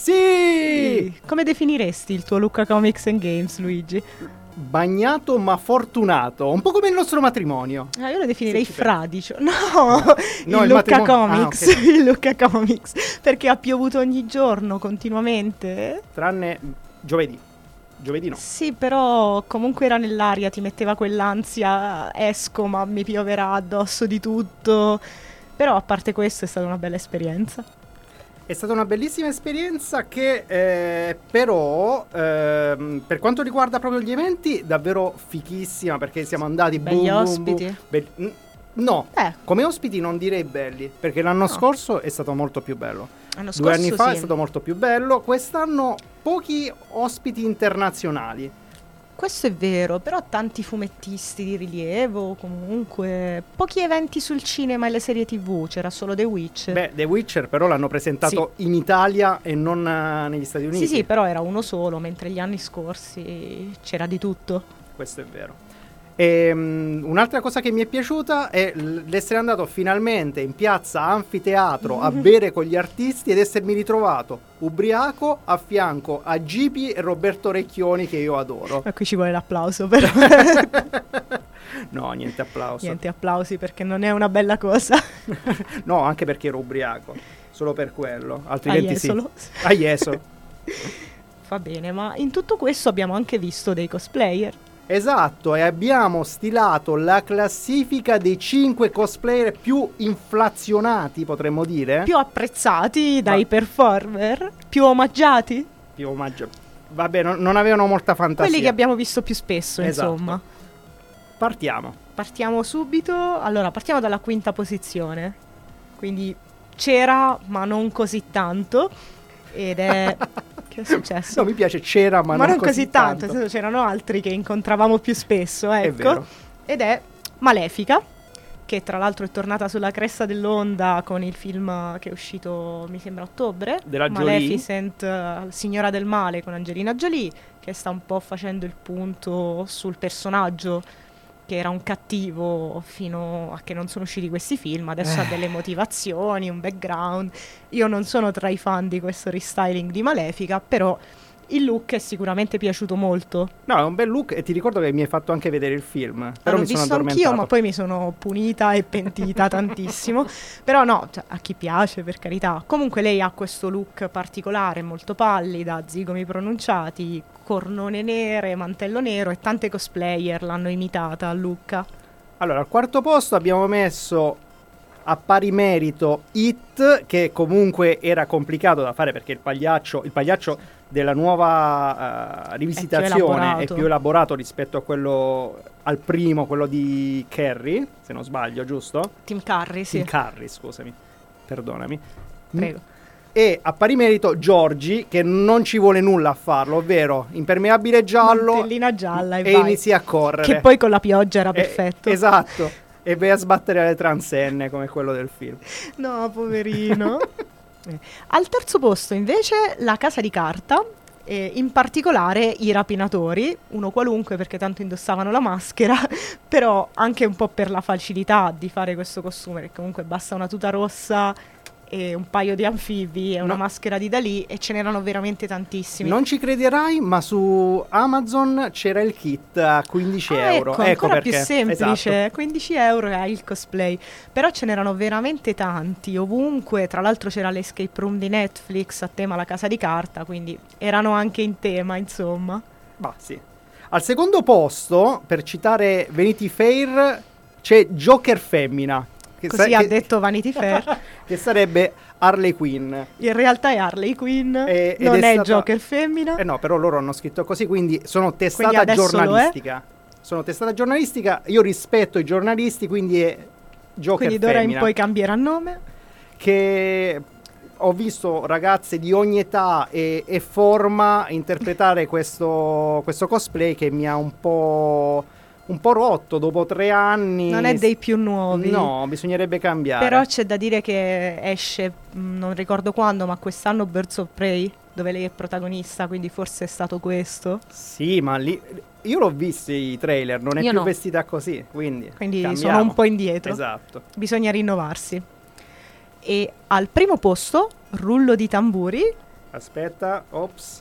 Sì! Come definiresti il tuo Lucca Comics and Games, Luigi? Bagnato ma fortunato, un po' come il nostro matrimonio. Io lo definirei Sì, fradicio. No, No, il il Lucca matrimonio- Comics, ok. il Lucca Comics, perché ha piovuto ogni giorno, continuamente. Tranne giovedì. Giovedì no. Sì, però comunque era nell'aria, ti metteva quell'ansia, esco ma mi pioverà addosso di tutto. Però a parte questo è stata una bella esperienza. È stata una bellissima esperienza che però per quanto riguarda proprio gli eventi davvero fichissima, perché siamo andati Begli boom, boom, ospiti? boom. No, Eh. come ospiti non direi belli, perché l'anno scorso è stato molto più bello. L'anno 2 anni scorso fa sì. è stato molto più bello. Quest'anno pochi ospiti internazionali. Questo è vero, però tanti fumettisti di rilievo, comunque pochi eventi sul cinema e le serie TV, c'era solo The Witcher. Beh, The Witcher però l'hanno presentato in Italia e non negli Stati Uniti. Sì, però era uno solo, mentre gli anni scorsi c'era di tutto. Questo è vero. E, un'altra cosa che mi è piaciuta è l'essere andato finalmente in piazza Anfiteatro a bere con gli artisti ed essermi ritrovato ubriaco a fianco a Gipi e Roberto Recchioni, che io adoro. Ma qui ci vuole l'applauso, però. No, niente applauso. Niente applausi perché non è una bella cosa. No, anche perché ero ubriaco, solo per quello. Altrimenti sì. Jesolo. A Jesolo. Va bene, ma in tutto questo abbiamo anche visto dei cosplayer. Esatto, e abbiamo stilato la classifica dei 5 cosplayer più inflazionati, potremmo dire. Più apprezzati dai Ma- performer, più omaggiati. Più omaggio. Vabbè, non avevano molta fantasia. Quelli che abbiamo visto più spesso, Esatto. insomma. Partiamo. Partiamo subito. Allora, partiamo dalla quinta posizione. Quindi c'era, ma non così tanto. Ed è... Che è successo? No, mi piace c'era, ma non così tanto. Nel senso, c'erano altri che incontravamo più spesso, ecco. vero. Ed è Malefica, che tra l'altro è tornata sulla cresta dell'onda con il film che è uscito, mi sembra, a ottobre. Della Jolie. Maleficent, Signora del Male con Angelina Jolie, che sta un po' facendo il punto sul personaggio che era un cattivo fino a che non sono usciti questi film. Adesso ha delle motivazioni, un background. Io non sono tra i fan di questo restyling di Malefica, però il look è sicuramente piaciuto molto. No, è un bel look e ti ricordo che mi hai fatto anche vedere il film. Però L'ho mi sono visto addormentato. anch'io, ma poi mi sono punita e pentita tantissimo. Però no, cioè, a chi piace, per carità. Comunque lei ha questo look particolare, molto pallida, zigomi pronunciati, cornone nere, mantello nero, e tante cosplayer l'hanno imitata a Lucca. Allora, al quarto posto abbiamo messo a pari merito It, che comunque era complicato da fare perché il pagliaccio della nuova rivisitazione è più elaborato rispetto a quello al primo, quello di Carrey, se non sbaglio, giusto? Tim Curry, sì. Tim Curry, scusami, perdonami. Prego. E a pari merito Giorgi, che non ci vuole nulla a farlo, ovvero impermeabile giallo Mantellina gialla e e vai. inizi a correre. Che poi con la pioggia era perfetto. Esatto. E vai a sbattere le transenne come quello del film. No, poverino. Al terzo posto invece La Casa di Carta, in particolare i rapinatori, uno qualunque perché tanto indossavano la maschera, però anche un po' per la facilità di fare questo costume, perché comunque basta una tuta rossa e un paio di anfibi e una maschera di Dalì e ce n'erano veramente tantissimi. Non ci crederai, ma su Amazon c'era il kit a 15 euro. Ecco, ancora perché. più semplice, Esatto. 15 euro e hai il cosplay. Però ce n'erano veramente tanti, ovunque. Tra l'altro c'era l'Escape Room di Netflix a tema La Casa di Carta, quindi erano anche in tema, insomma. Bah, sì. Al secondo posto, per citare Vanity Fair, c'è Joker femmina. Così ha detto Vanity Fair. Che sarebbe Harley Quinn. In realtà è Harley Quinn, ed non è stata- Joker femmina. No, però loro hanno scritto così, quindi sono testata Quindi adesso lo è? giornalistica. Sono testata giornalistica, io rispetto i giornalisti, quindi è Joker Quindi d'ora in femmina. poi cambierà nome. Che ho visto ragazze di ogni età e forma interpretare questo cosplay che mi ha un po' rotto dopo 3 anni. Non è dei più nuovi. No, bisognerebbe cambiare. Però c'è da dire che esce, non ricordo quando, ma quest'anno Birds of Prey, dove lei è protagonista, quindi forse è stato questo. Sì, ma lì io l'ho visto i trailer, non è Io più no. vestita così, quindi Quindi cambiamo. sono un po' indietro. Esatto. Bisogna rinnovarsi. E al primo posto, rullo di tamburi. Aspetta, ops.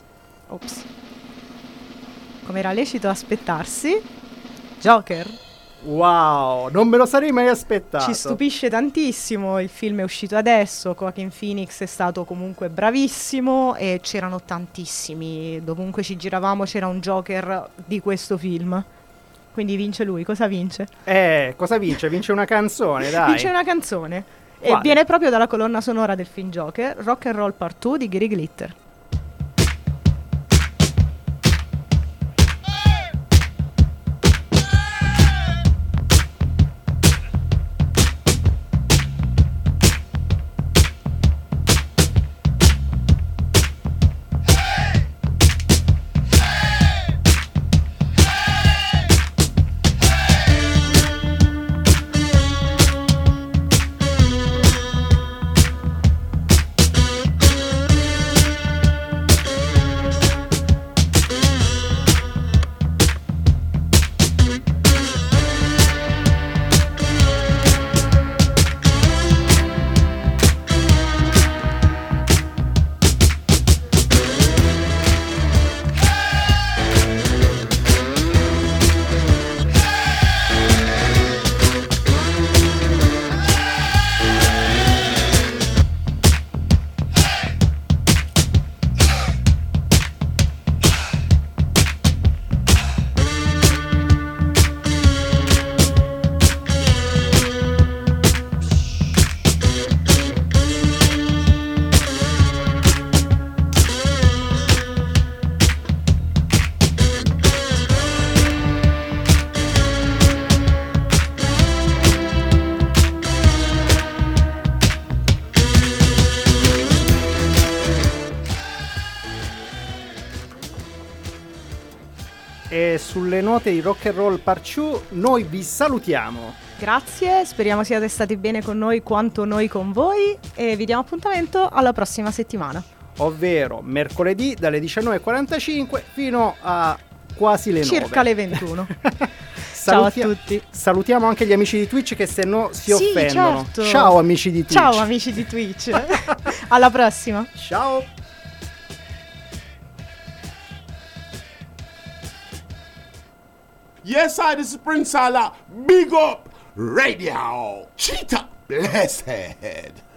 Come era lecito aspettarsi, Joker. Wow, non me lo sarei mai aspettato. Ci stupisce tantissimo, il film è uscito adesso, Joaquin Phoenix è stato comunque bravissimo e c'erano tantissimi, dovunque ci giravamo c'era un Joker di questo film. Quindi vince lui, cosa vince? Cosa vince? Vince una canzone, dai. Vince una canzone e Quale? viene proprio dalla colonna sonora del film Joker, Rock and Roll Part 2 di Gary Glitter. E sulle note di Rock and Roll Part 2 noi vi salutiamo. Grazie, speriamo siate stati bene con noi quanto noi con voi e vi diamo appuntamento alla prossima settimana. Ovvero mercoledì dalle 19.45 fino a quasi le 9. Circa le 21. Ciao a tutti. Salutiamo anche gli amici di Twitch che se no si Sì, offendono. certo. Ciao amici di Twitch. Ciao amici di Twitch. Alla prossima. Ciao. Yes, I, this is Prince Allah. Big up radio. Cheetah blessed.